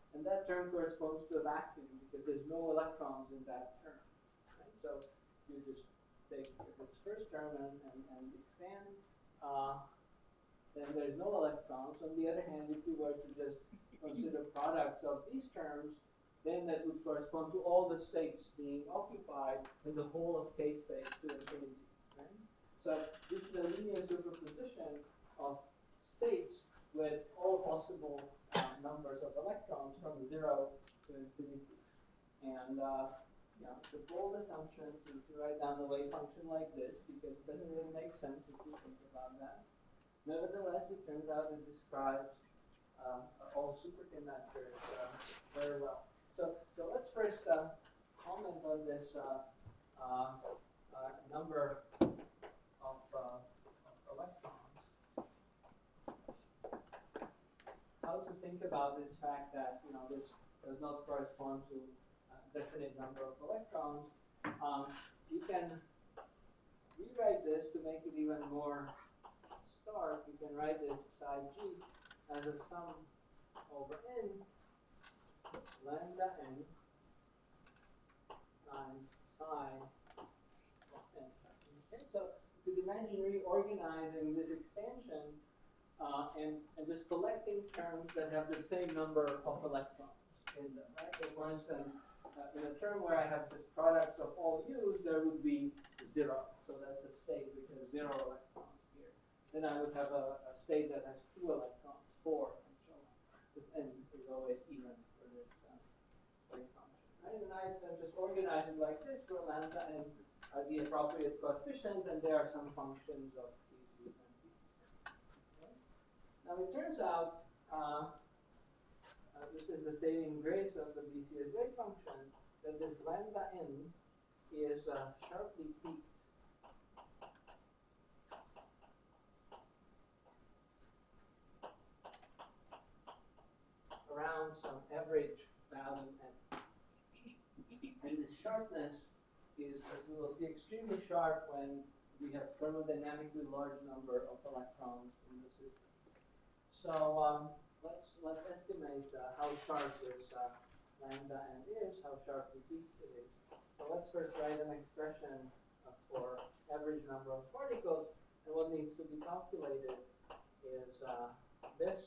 and that term corresponds to a vacuum because there's no electrons in that term. Right? So you just take this first term and, and, and expand, uh, then there's no electrons. On the other hand, if you were to just consider products of these terms, then that would correspond to all the states being occupied in the whole of K space to infinity. Right? So this is a linear superposition of states with all possible uh, numbers of electrons from zero to infinity. And uh, you know, it's a bold assumption to, to write down the wave function like this because it doesn't really make sense if you think about that. Nevertheless, it turns out it describes uh, all superconductors uh, very well. So, so let's first uh, comment on this uh, uh, uh, number of, uh, of electrons. How to think about this fact that you know this does not correspond to a definite number of electrons. Um, you can rewrite this to make it even more stark. You can write this psi g as a sum over n lambda n times psi of n. Okay, so you could imagine reorganizing this expansion uh, and, and just collecting terms that have the same number of electrons in them. Right? So for instance, uh, in a term where I have just products of all u's, there would be zero. So that's a state which has zero electrons here. Then I would have a, a state that has two electrons, four, and so on. This n is always even for this uh, wave function. Right? And I uh, just organize it like this, where lambda is uh, the appropriate coefficients, and there are some functions of these u's and p's. Okay? Now it turns out, uh, uh, this is the saving grace of the B C S wave function, that this lambda n is uh, sharply peaked around some average value n. And this sharpness is, as we will see, extremely sharp when we have thermodynamically large number of electrons in the system. So um, let's let's estimate uh, how sharp this uh, lambda n is, how sharply peaked it is. So let's first write an expression uh, for average number of particles, and what needs to be calculated is uh, this.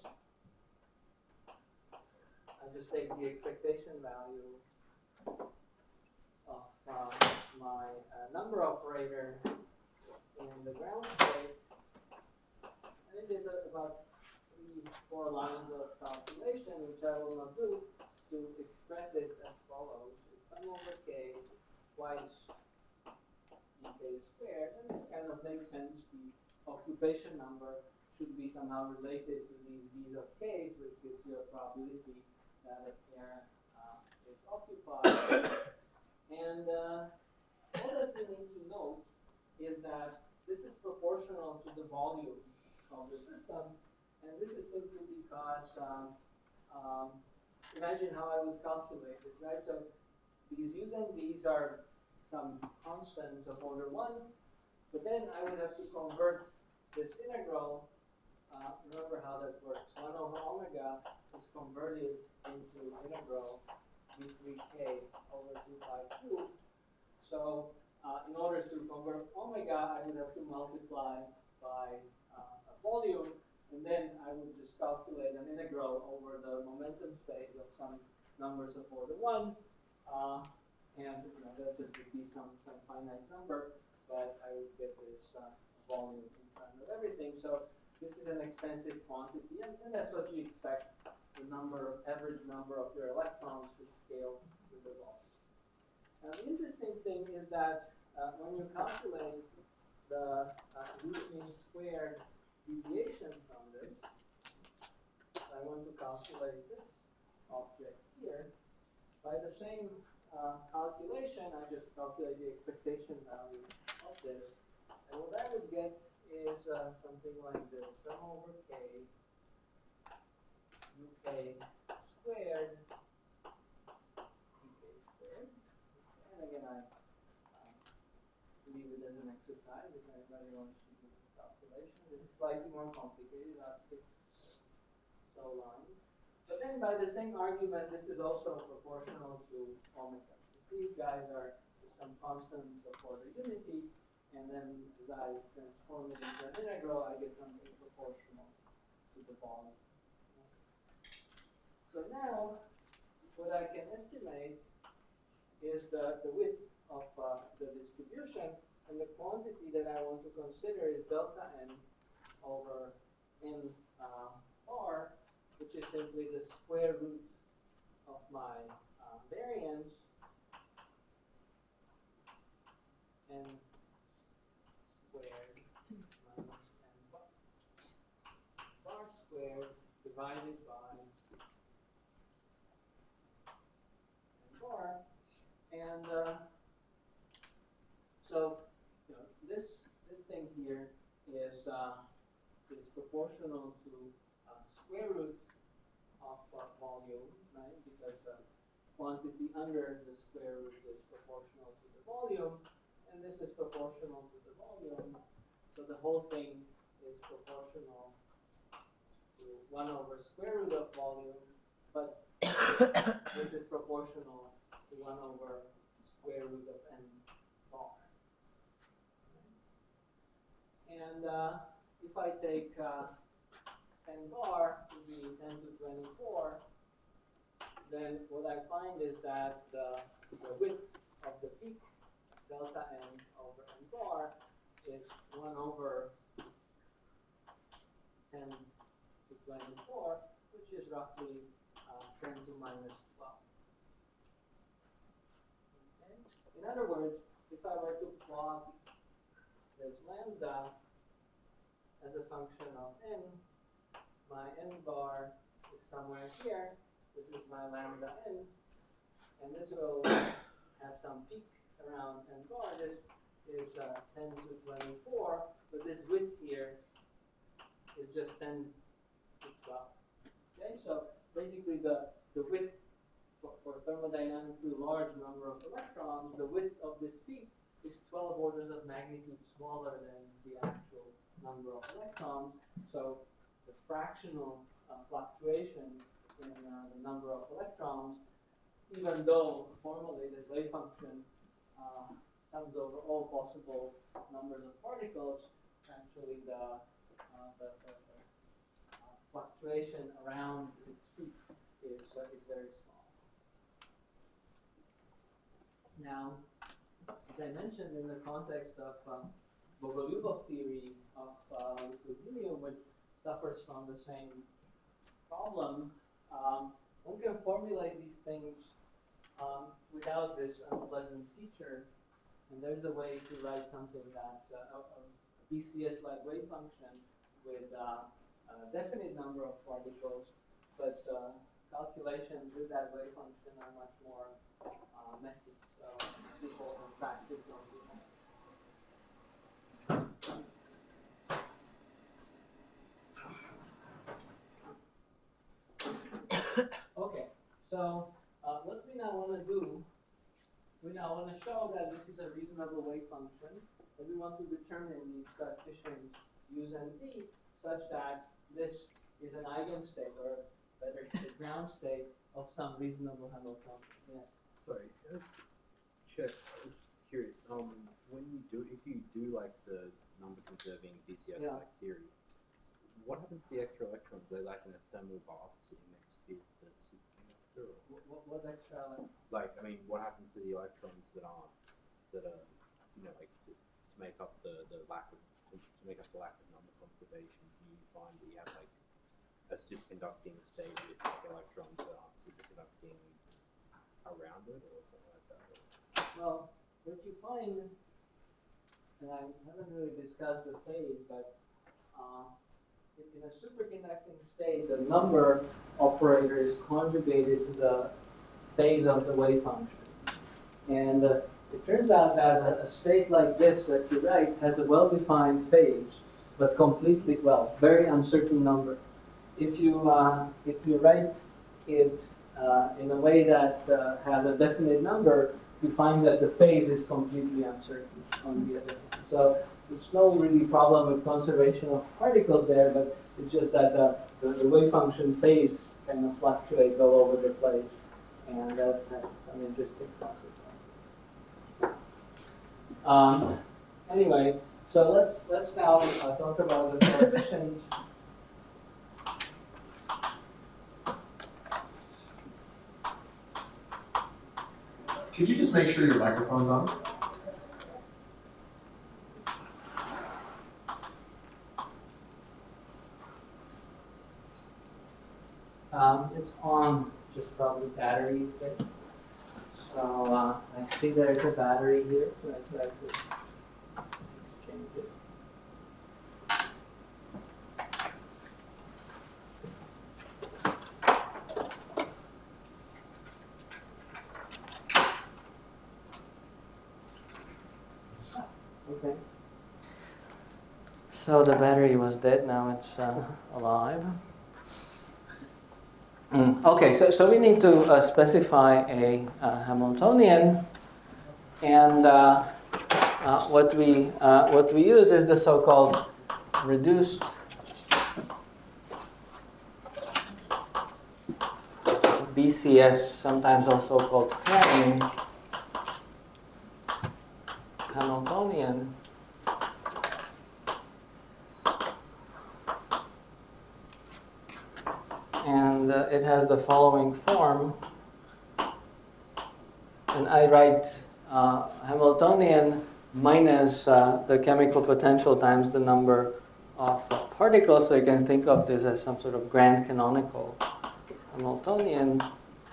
I just take the expectation value of uh, my uh, number operator in the ground state, and it is uh, about three, four lines of calculation, which I will not do, to express it as follows: it's sum over k twice ek squared, and this kind of makes sense. The occupation number should be somehow related to these v's of k's, which gives you a probability that a pair uh, is occupied. And uh, all that we need to note is that this is proportional to the volume of the system, and this is simply because um, um, imagine how I would calculate this, right? So these u's and v's are some constants of order one, but then I would have to convert this integral. Uh, remember how that works. one over omega is converted into integral v three k over two pi cubed. So uh, in order to convert omega, I would have to multiply by uh, a volume, and then I would just calculate an integral over the momentum space of some numbers of order one, uh, and you know, that just would be some, some finite number, but I would get this uh, volume in front of everything. So this is an expensive quantity, and, and that's what you expect the number, average number of your electrons to scale with the volume. Now the interesting thing is that uh, when you calculate the uh, root mean squared deviation from this, I want to calculate this object here. By the same uh, calculation, I just calculate the expectation value of this, and what I would get is uh, something like this: sum over k uk squared uk squared. And again, I uh, leave it as an exercise if anybody wants to do this calculation. This is slightly more complicated, about six so lines. But then by the same argument, this is also proportional to omega. If these guys are some constants of order unity, and then as I transform it into an integral, I get something proportional to the volume. So now, what I can estimate is the, the width of uh, the distribution, and the quantity that I want to consider is delta n over n uh, bar, which is simply the square root of my uh, variance, n squared minus n bar, bar squared divided by n bar. And uh, so you know, this this thing here is uh, is proportional to uh, square root of uh, volume, right? Because the quantity under the square root is proportional to the volume, and this is proportional to the volume. So the whole thing is proportional to one over square root of volume, but this is proportional to one over square root of n bar. And uh, if I take uh, n bar to be ten to twenty-four, then what I find is that the, the width of the peak, delta n over n bar, is one over ten to twenty-four, which is roughly uh, ten to minus twelve. Okay? In other words, if I were to plot this lambda as a function of n, my n bar is somewhere here. This is my lambda n, and this will have some peak around n bar. This is uh, ten to twenty-four, but this width here is just ten to twelve. Okay, so basically the, the width for, for thermodynamically large number of electrons, the width of this peak is twelve orders of magnitude smaller than the actual number of electrons. So the fractional uh, fluctuation in uh, the number of electrons, even though formally this wave function uh, sums over all possible numbers of particles, actually the, uh, the, the, the uh, fluctuation around its peak is, uh, is very small. Now, as I mentioned, in the context of um, Bogolyubov theory of uh, liquid helium, which suffers from the same problem, um, one can formulate these things um, without this unpleasant feature. And there's a way to write something that uh, a, a B C S-like wave function with uh, a definite number of particles, but uh, calculations with that wave function are much more uh, messy. So people in practice don't do that. Okay, so uh, what we now want to do, we now want to show that this is a reasonable wave function, and we want to determine these coefficients U and V such that this is an eigenstate, or better, the ground state of some reasonable Hamiltonian. Yeah. Sorry, just check. I was curious. Um, when you do, if you do like the number conserving B C S like Yeah. theory, what happens to the extra electrons? They're like in a thermal bath sitting next to the superconductor. Or? What, what, what extra? Like, Like, I mean, what happens to the electrons that aren't that are, you know, like to, to make up the the lack of to, to make up the lack of number conservation? Do you find that you have like a superconducting state with like electrons that aren't superconducting around it, or something like that? well, what you find, and I haven't really discussed the phase, but uh, in a superconducting state, the number operator is conjugated to the phase of the wave function. And uh, it turns out that a, a state like this that you write has a well-defined phase, but completely, well, very uncertain number. If you, uh, if you write it uh, in a way that uh, has a definite number, you find that the phase is completely uncertain on the other hand. So there's no really problem with conservation of particles there, but it's just that the, the, the wave function phase kind of fluctuates all over the place, and that has some interesting consequences. Um, anyway, so let's let's now uh, talk about the coefficients. Could you just make sure your microphone's on? Um, it's on, just probably batteries there. So uh, I see there's a battery here, so I'd like to exchange it. Okay. So the battery was dead, now it's uh, alive. Mm. Okay, so, so we need to uh, specify a uh, Hamiltonian, and uh, uh, what we uh, what we use is the so-called reduced B C S, sometimes also called plane Hamiltonian. And uh, it has the following form. And I write uh, Hamiltonian minus uh, the chemical potential times the number of uh, particles. So you can think of this as some sort of grand canonical Hamiltonian.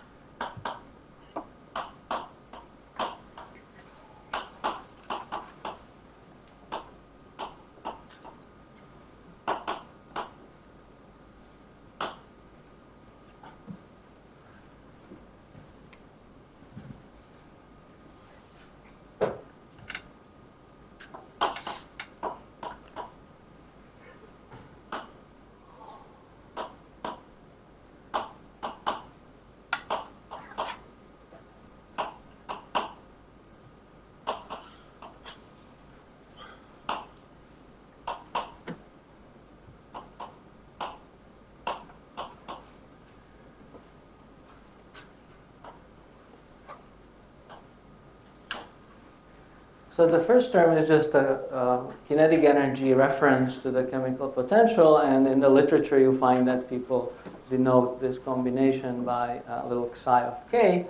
So the first term is just a, a kinetic energy reference to the chemical potential, and in the literature you find that people denote this combination by a little psi of k.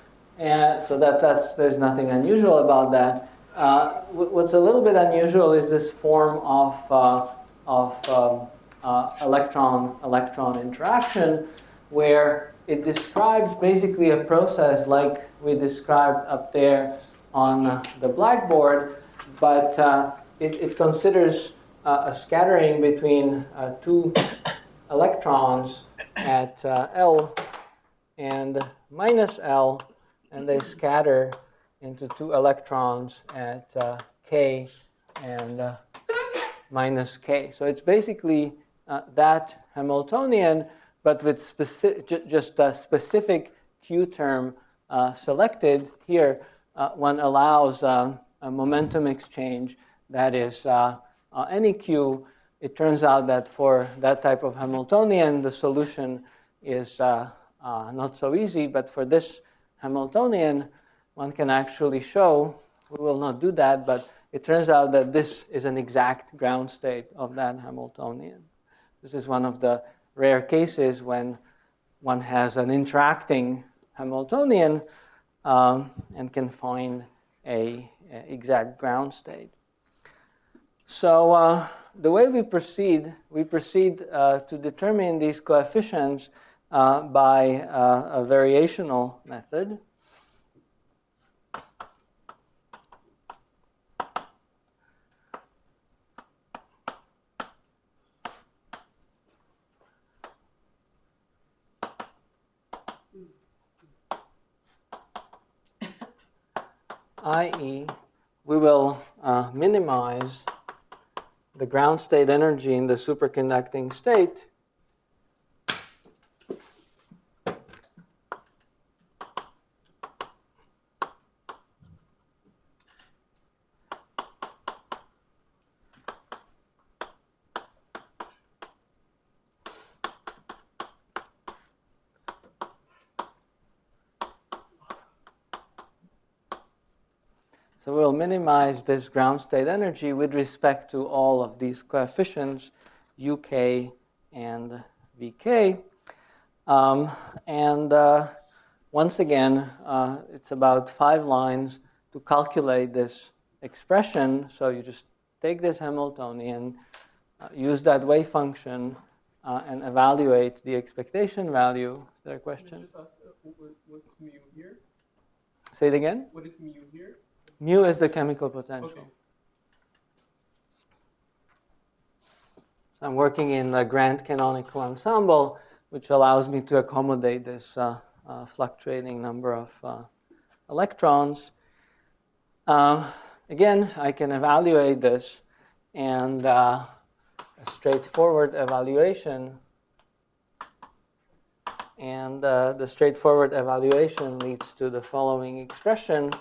And so that that's there's nothing unusual about that. Uh, what's a little bit unusual is this form of uh, of um, uh, electron electron interaction, where it describes basically a process like we described up there on uh, the blackboard, but uh, it, it considers uh, a scattering between uh, two electrons at uh, L and minus L, and they scatter into two electrons at uh, K and uh, minus K. So it's basically uh, that Hamiltonian, but with speci- j- just a specific Q term uh, selected here. Uh, one allows uh, a momentum exchange that is uh, uh, any Q. It turns out that for that type of Hamiltonian, the solution is uh, uh, not so easy, but for this Hamiltonian, one can actually show, we will not do that, but it turns out that this is an exact ground state of that Hamiltonian. This is one of the rare cases when one has an interacting Hamiltonian um, and can find a, a exact ground state. So uh, the way we proceed, we proceed uh, to determine these coefficients uh, by uh, a variational method. that is, we will uh, minimize the ground state energy in the superconducting state So we'll minimize this ground state energy with respect to all of these coefficients, U K and V K. Um, and uh, once again, uh, it's about five lines to calculate this expression. So you just take this Hamiltonian, uh, use that wave function, uh, and evaluate the expectation value. Is there a question? Just ask, uh, what, what's mu here? Say it again. What is mu here? Mu is the chemical potential. Okay. So I'm working in the grand canonical ensemble, which allows me to accommodate this uh, uh, fluctuating number of uh, electrons. Uh, again, I can evaluate this, and uh, a straightforward evaluation. And uh, the straightforward evaluation leads to the following expression.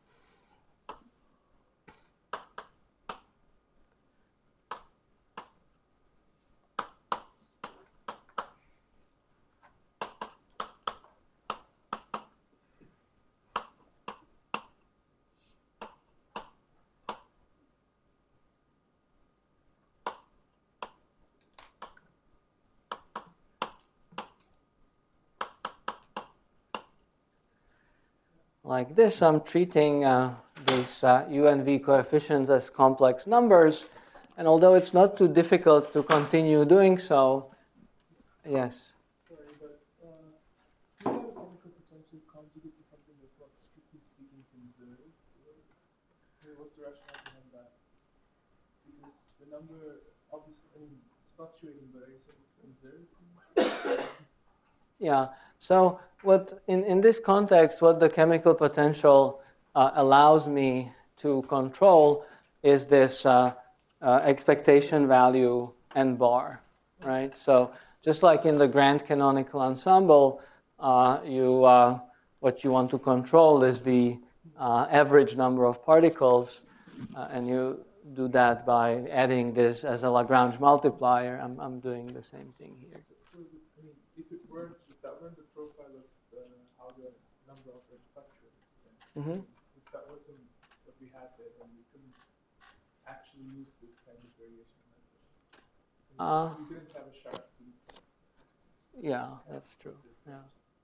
Like this, I'm treating uh, these uh, U and V coefficients as complex numbers. And although it's not too difficult to continue doing so, yes? Sorry, but uh, do you have a chemical potential conjugate to something that's not strictly speaking conserved? Or what's the rationale behind that? Because the number, obviously, I mean, it's fluctuating, but are you saying it's conserved? Yeah. So what in, in this context, what the chemical potential uh, allows me to control is this uh, uh, expectation value n bar, right? So just like in the grand canonical ensemble, uh, you uh, what you want to control is the uh, average number of particles, uh, and you do that by adding this as a Lagrange multiplier. I'm, I'm doing the same thing here. So, I mean, if it weren't, if that weren't the profile of uh, how the number of it fluctuates, then Mm-hmm. if that wasn't what we had there, then we couldn't actually use this kind of variation method. Uh, we didn't have a sharp peak. Yeah, that's true. Yeah.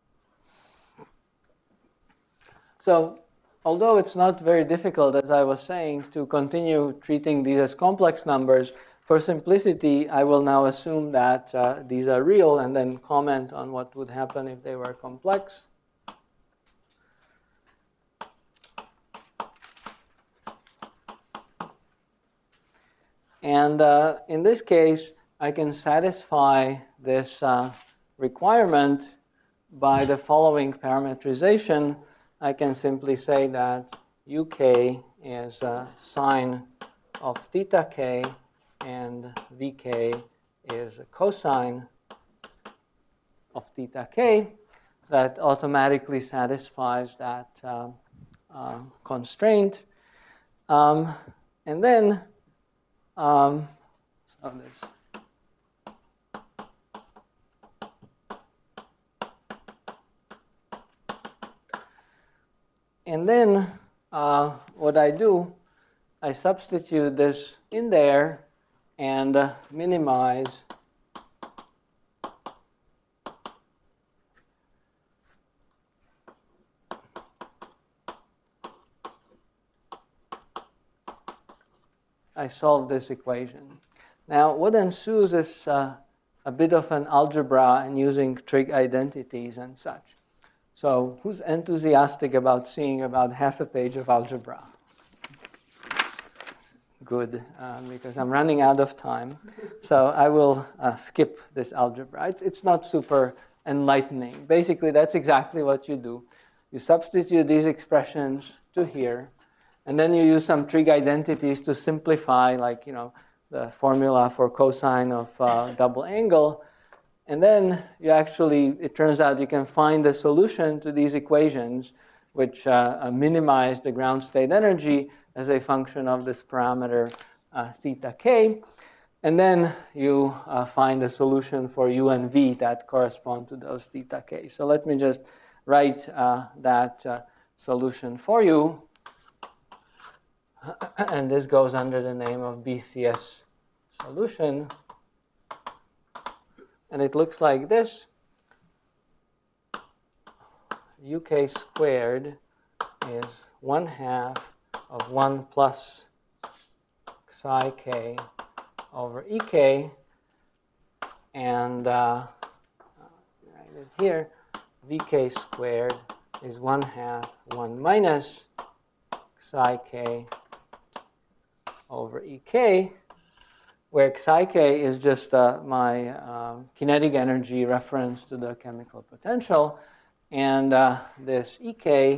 So, although it's not very difficult, as I was saying, to continue treating these as complex numbers, for simplicity, I will now assume that uh, these are real and then comment on what would happen if they were complex. And uh, in this case, I can satisfy this uh, requirement by the following parametrization. I can simply say that U K is uh, sine of theta k, and V K is a cosine of theta k. That automatically satisfies that uh, uh, constraint. Um, and then, um, so this. And then uh, what I do, I substitute this in there and uh, minimize I solve this equation. Now, what ensues is uh, a bit of an algebra and using trig identities and such. So who's enthusiastic about seeing about half a page of algebra? Good, um, because I'm running out of time. So I will uh, skip this algebra. It's, it's not super enlightening. Basically, that's exactly what you do. You substitute these expressions to here, and then you use some trig identities to simplify, like, you know, the formula for cosine of uh, double angle. And then you actually, it turns out you can find the solution to these equations, which uh, minimize the ground state energy as a function of this parameter uh, theta k. And then you uh, find a solution for u and v that correspond to those theta k. So let me just write uh, that uh, solution for you. and this goes under the name of B C S solution. And it looks like this. U K squared is one half of one plus psi k over E K. And uh, write it here, V K squared is one half one minus psi k over E K, where psi k is just uh, my uh, kinetic energy reference to the chemical potential. And uh, this E K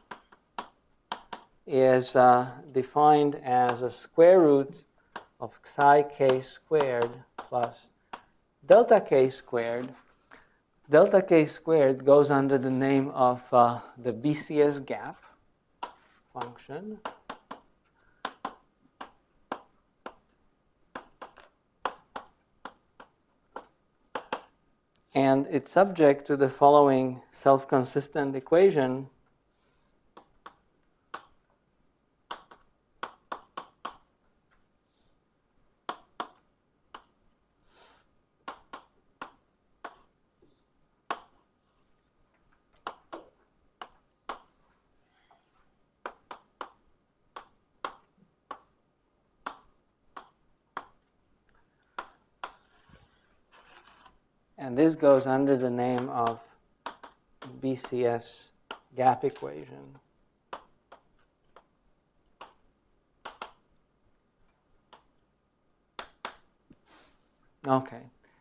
is uh, defined as a square root of psi k squared plus delta k squared. Delta k squared goes under the name of uh, the B C S gap function. And it's subject to the following self-consistent equation. And this goes under the name of B C S gap equation. Okay.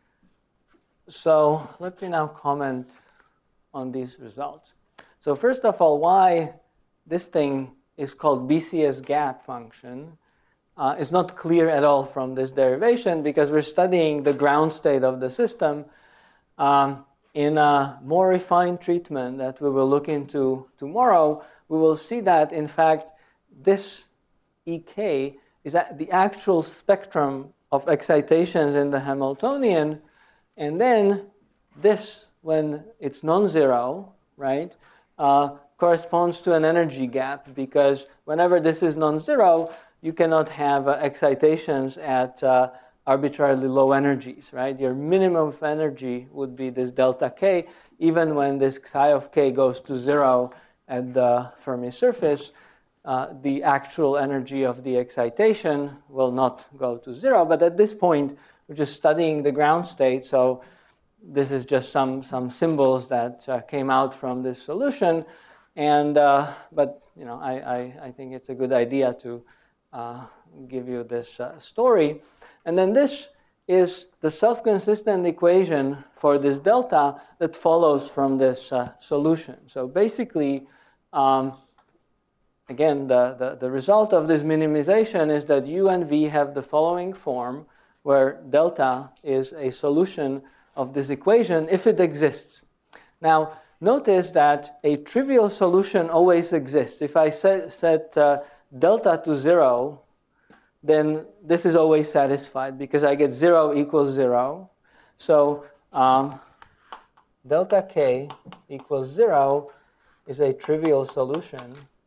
So let me now comment on these results. So first of all, why this thing is called B C S gap function uh, is not clear at all from this derivation, because we're studying the ground state of the system. Um, in a more refined treatment that we will look into tomorrow, we will see that, in fact, this E K is the actual spectrum of excitations in the Hamiltonian, and then this, when it's non-zero, right, uh, corresponds to an energy gap, because whenever this is non-zero, you cannot have uh, excitations at uh, arbitrarily low energies, right? Your minimum of energy would be this delta k, even when this psi of k goes to zero at the Fermi surface, uh, the actual energy of the excitation will not go to zero. But at this point, we're just studying the ground state, so this is just some, some symbols that uh, came out from this solution. And, uh, but, you know, I, I, I think it's a good idea to uh, give you this uh, story. And then this is the self-consistent equation for this delta that follows from this uh, solution. So basically, um, again, the, the, the result of this minimization is that U and V have the following form, where delta is a solution of this equation if it exists. Now, notice that a trivial solution always exists. If I set, set uh, delta to zero, then this is always satisfied, because I get zero equals zero. So um, delta k equals zero is a trivial solution.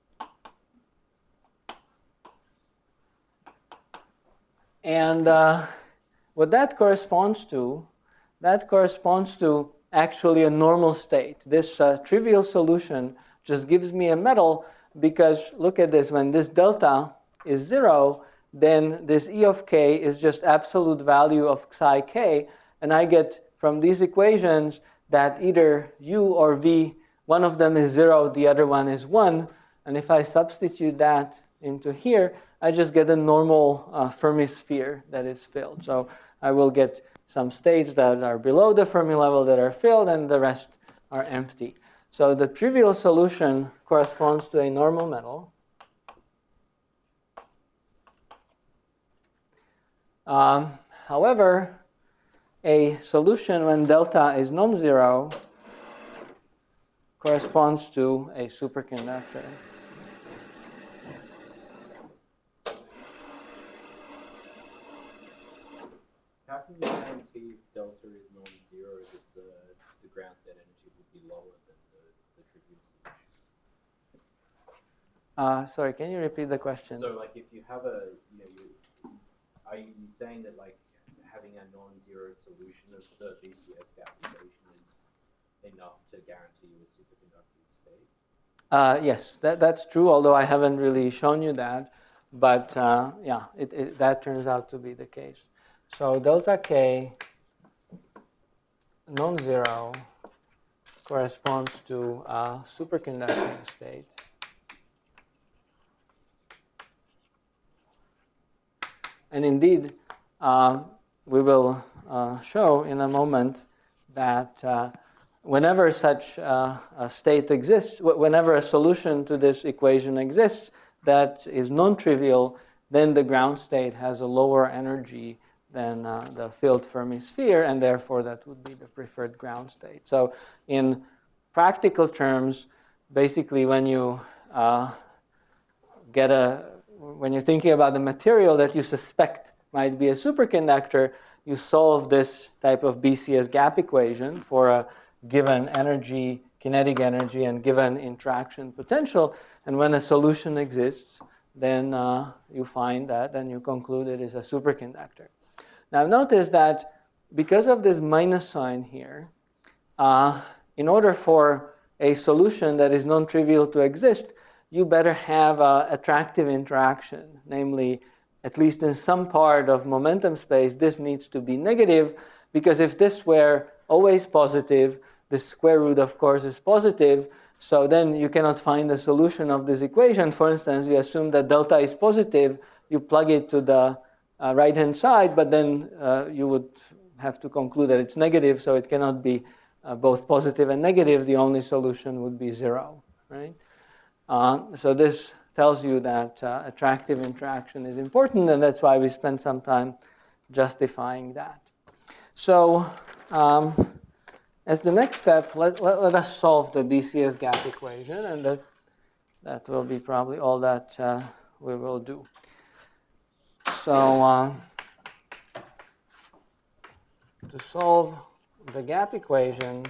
And uh, what that corresponds to, that corresponds to actually a normal state. This uh, trivial solution just gives me a metal, because look at this, when this delta is zero, then this E of k is just absolute value of psi k, and I get from these equations that either U or V, one of them is zero, the other one is one, and if I substitute that into here, I just get a normal uh, Fermi sphere that is filled. So I will get some states that are below the Fermi level that are filled, and the rest are empty. So the trivial solution corresponds to a normal metal. Um, however, a solution when delta is non-zero corresponds to a superconductor. How can you guarantee if delta is non-zero that the, the ground state energy would be lower than the, the trivial Uh, sorry, can you repeat the question? So, like, if you have a, you know, you, are you saying that like having a non-zero solution of the B C S gap equation is enough to guarantee you a superconducting state? Uh, yes, that, that's true, although I haven't really shown you that. But uh, yeah, it, it, that turns out to be the case. So delta K non-zero corresponds to a superconducting state. And indeed, uh, we will uh, show in a moment that uh, whenever such uh, a state exists, whenever a solution to this equation exists that is non-trivial, then the ground state has a lower energy than uh, the filled Fermi sphere, and therefore that would be the preferred ground state. So in practical terms, basically when you uh, get a, when you're thinking about the material that you suspect might be a superconductor, you solve this type of B C S gap equation for a given energy, kinetic energy, and given interaction potential. And when a solution exists, then uh, you find that, and you conclude it is a superconductor. Now notice that because of this minus sign here, uh, in order for a solution that is non-trivial to exist, you better have an attractive interaction. Namely, at least in some part of momentum space, this needs to be negative, because if this were always positive, the square root, of course, is positive, so then you cannot find the solution of this equation. For instance, you assume that delta is positive, you plug it to the uh, right-hand side, but then uh, you would have to conclude that it's negative, so it cannot be uh, both positive and negative. The only solution would be zero, right? Uh, so this tells you that uh, attractive interaction is important, and that's why we spend some time justifying that. So um, as the next step, let, let, let us solve the B C S gap equation, and that, that will be probably all that uh, we will do. So uh, to solve the gap equation,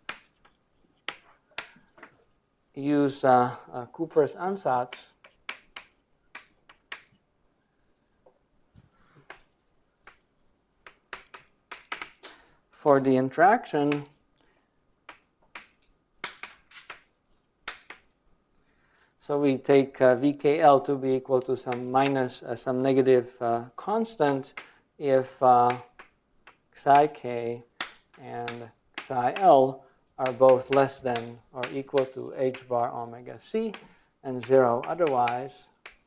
use uh, uh, Cooper's ansatz. For the interaction, so we take uh, V K L to be equal to some minus uh, some negative uh, constant if uh, psi k and psi l are both less than or equal to h bar omega c, and zero otherwise.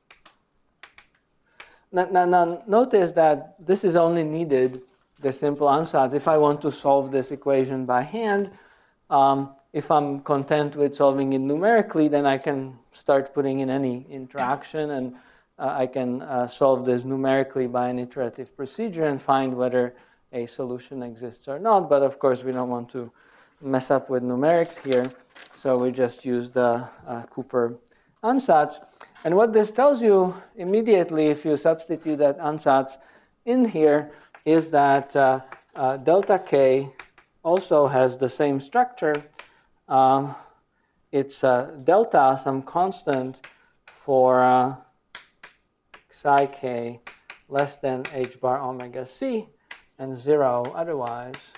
Now, now, now notice that this is only needed, the simple ansatz, if I want to solve this equation by hand. Um, if I'm content with solving it numerically, then I can start putting in any interaction, and uh, I can uh, solve this numerically by an iterative procedure and find whether a solution exists or not. But of course, we don't want to mess up with numerics here, so we just use the uh, Cooper ansatz. And what this tells you immediately, if you substitute that ansatz in here, is that uh, uh, delta k also has the same structure. Um, it's uh, delta, some constant for uh, psi k less than h bar omega c, and zero otherwise.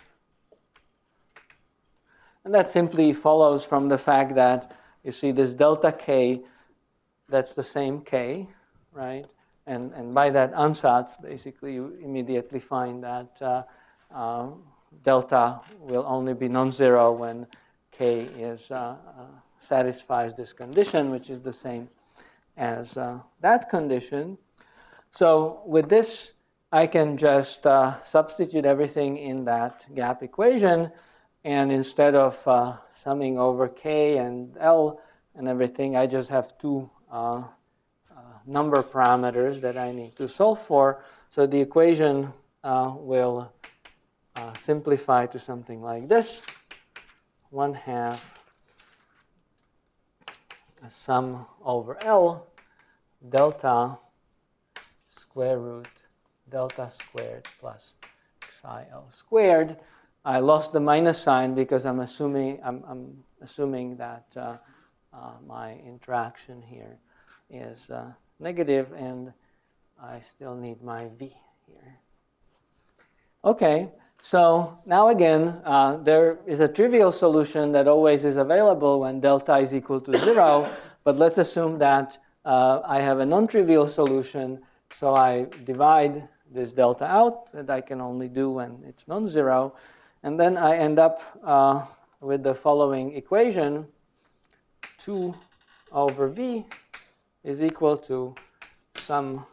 And that simply follows from the fact that you see this delta k, that's the same k, right? And, and by that ansatz, basically, you immediately find that uh, uh, delta will only be non-zero when k is, uh, uh, satisfies this condition, which is the same as uh, that condition. So with this, I can just uh, substitute everything in that gap equation, and instead of uh, summing over k and l and everything, I just have two uh, uh, number parameters that I need to solve for. So the equation uh, will uh, simplify to something like this. One half a sum over L delta square root delta squared plus psi L squared. I lost the minus sign because I'm assuming I'm, I'm assuming that uh, uh, my interaction here is uh, negative, and I still need my V here. Okay, so now again, uh, there is a trivial solution that always is available when delta is equal to zero, but let's assume that uh, I have a non-trivial solution, so I divide this delta out, that I can only do when it's non-zero, and then I end up uh, with the following equation. two over V is equal to sum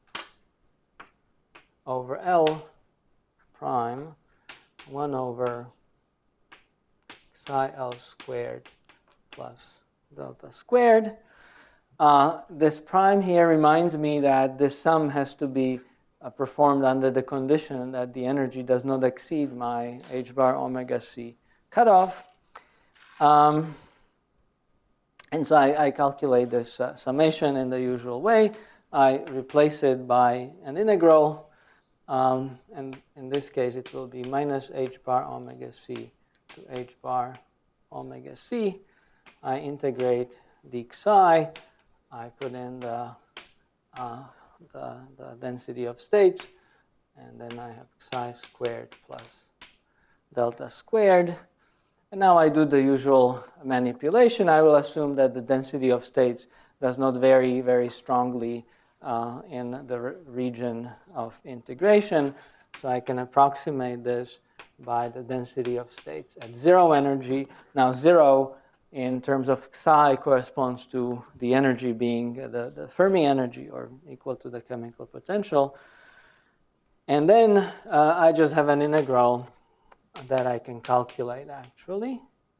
over L prime one over psi L squared plus delta squared. Uh, this prime here reminds me that this sum has to be uh, performed under the condition that the energy does not exceed my h bar omega c cutoff. Um, and so I, I calculate this uh, summation in the usual way. I replace it by an integral. Um, and in this case, it will be minus h bar omega c to h bar omega c. I integrate the psi. I put in the, uh, the, the density of states, and then I have psi squared plus delta squared. And now I do the usual manipulation. I will assume that the density of states does not vary very strongly uh, in the re region of integration. So I can approximate this by the density of states at zero energy. Now zero in terms of psi corresponds to the energy being the, the Fermi energy, or equal to the chemical potential. And then uh, I just have an integral that I can calculate actually.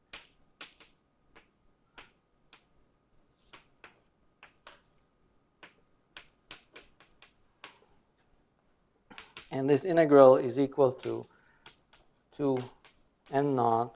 And this integral is equal to two n naught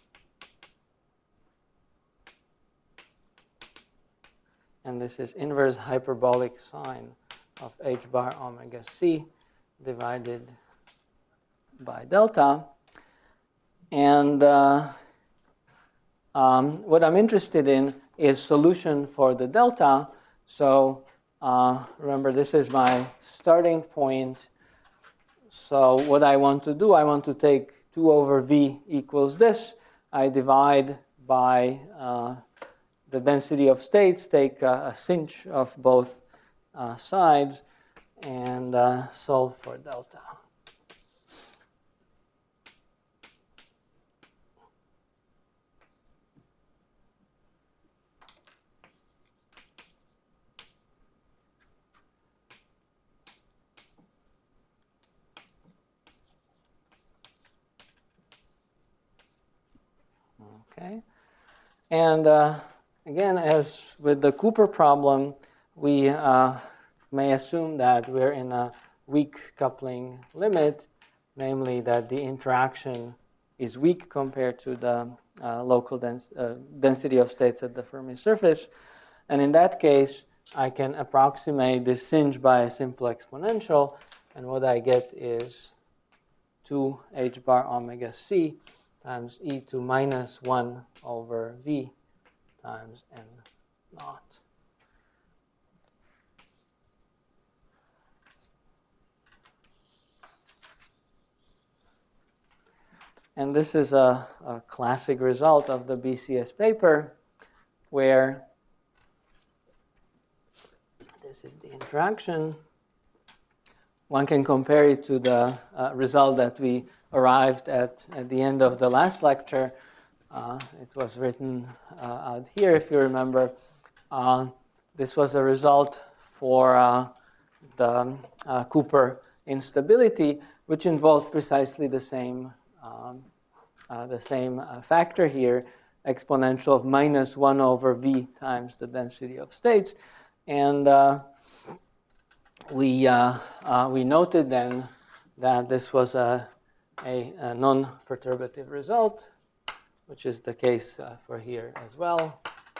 and this is inverse hyperbolic sine of h bar omega c divided by delta. And uh, um, what I'm interested in is solution for the delta. So uh, remember, this is my starting point. So what I want to do, I want to take two over V equals this. I divide by uh, the density of states, take a, a sinh of both uh, sides, and uh, solve for delta. Okay, and uh, again, as with the Cooper problem, we uh, may assume that we're in a weak coupling limit, namely that the interaction is weak compared to the uh, local dens uh, density of states at the Fermi surface. And in that case, I can approximate this sinh by a simple exponential, and what I get is two h bar omega c times e to minus one over v times n naught. And this is a, a classic result of the B C S paper, where this is the interaction. One can compare it to the uh, result that we arrived at at the end of the last lecture. Uh, it was written uh, out here, if you remember. Uh, this was a result for uh, the uh, Cooper instability, which involves precisely the same um, uh, the same uh, factor here, exponential of minus one over v times the density of states, and uh, we uh, uh, we noted then that this was a a, a non-perturbative result, which is the case uh, for here as well.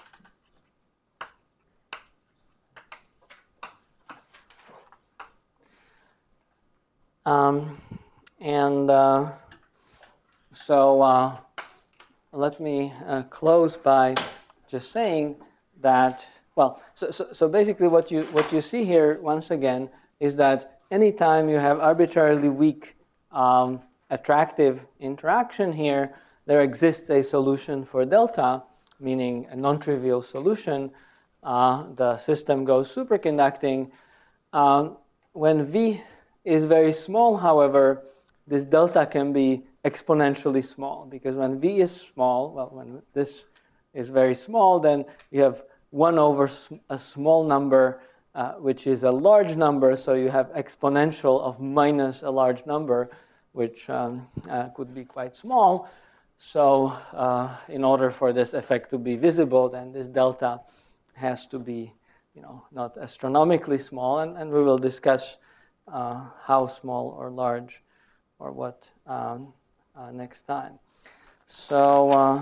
Um, and uh, so uh, let me uh, close by just saying that well, so, so, so basically what you, what you see here, once again, is that anytime you have arbitrarily weak um, attractive interaction here, there exists a solution for delta, meaning a non-trivial solution. Uh, the system goes superconducting. Um, when V is very small, however, this delta can be exponentially small, because when V is small, well, when this is very small, then you have one over a small number, uh, which is a large number, so you have exponential of minus a large number, which um, uh, could be quite small. So uh, in order for this effect to be visible, then this delta has to be, you know, not astronomically small, and, and we will discuss uh, how small or large or what um, uh, next time. So, uh,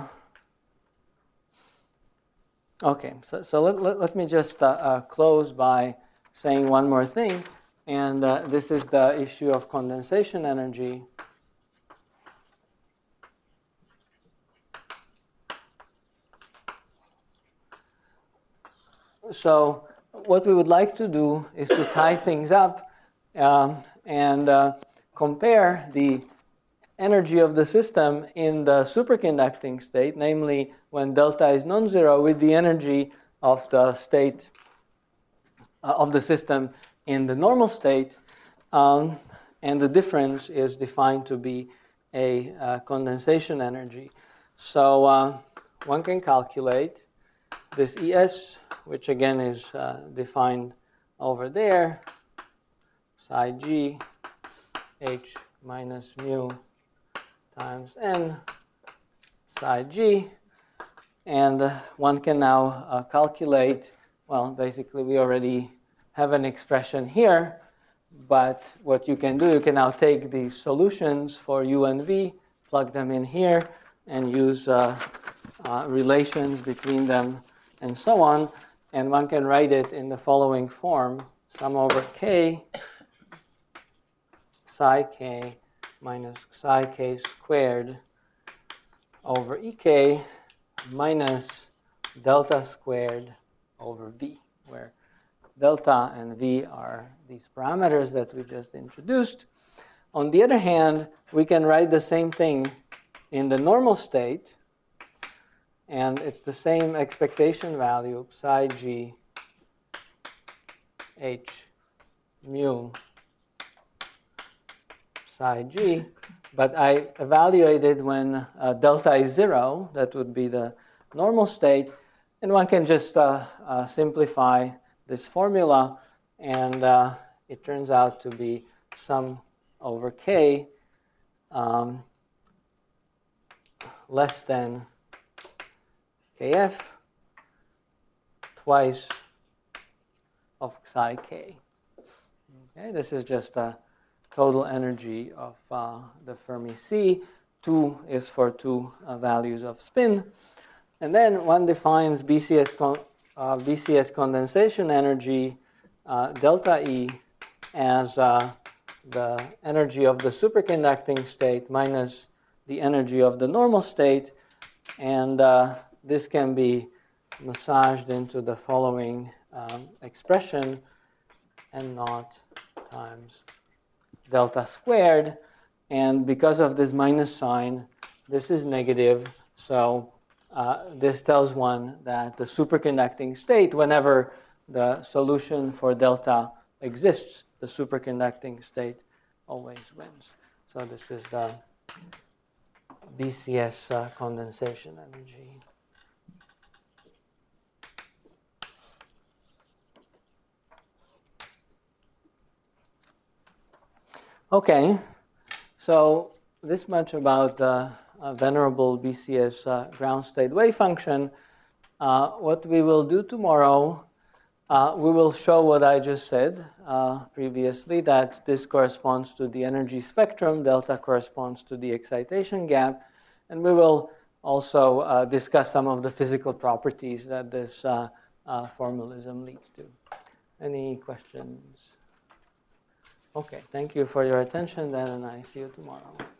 okay, so, so let, let, let me just uh, uh, close by saying one more thing, and uh, this is the issue of condensation energy. So what we would like to do is to tie things up um, and uh, compare the energy of the system in the superconducting state, namely when delta is non-zero, with the energy of the state uh, of the system in the normal state. Um, and the difference is defined to be a uh, condensation energy. So uh, one can calculate this E S, which again is uh, defined over there, psi g h minus mu times n psi g. And uh, one can now uh, calculate, well, basically we already have an expression here, but what you can do, you can now take these solutions for u and v, plug them in here, and use uh, uh, relations between them and so on, and one can write it in the following form: sum over k psi k minus psi k squared over ek minus delta squared over v, where delta and v are these parameters that we just introduced. On the other hand, we can write the same thing in the normal state, and it's the same expectation value, psi g h mu psi g, but I evaluated when uh, delta is zero. That would be the normal state, and one can just uh, uh, simplify this formula, and uh, it turns out to be sum over k um, less than kf twice of psi k. Okay, this is just a total energy of uh, the Fermi C. Two is for two uh, values of spin. And then one defines B C S, con uh, B C S condensation energy, uh, delta E, as uh, the energy of the superconducting state minus the energy of the normal state. And uh, this can be massaged into the following um, expression, n naught times delta squared. And because of this minus sign, this is negative. So uh, this tells one that the superconducting state, whenever the solution for delta exists, the superconducting state always wins. So this is the B C S uh, condensation energy. Okay, so this much about the uh, venerable B C S uh, ground state wave function. Uh, what we will do tomorrow, uh, we will show what I just said uh, previously, that this corresponds to the energy spectrum, delta corresponds to the excitation gap, and we will also uh, discuss some of the physical properties that this uh, uh, formalism leads to. Any questions? Okay, thank you for your attention then, and I see you tomorrow.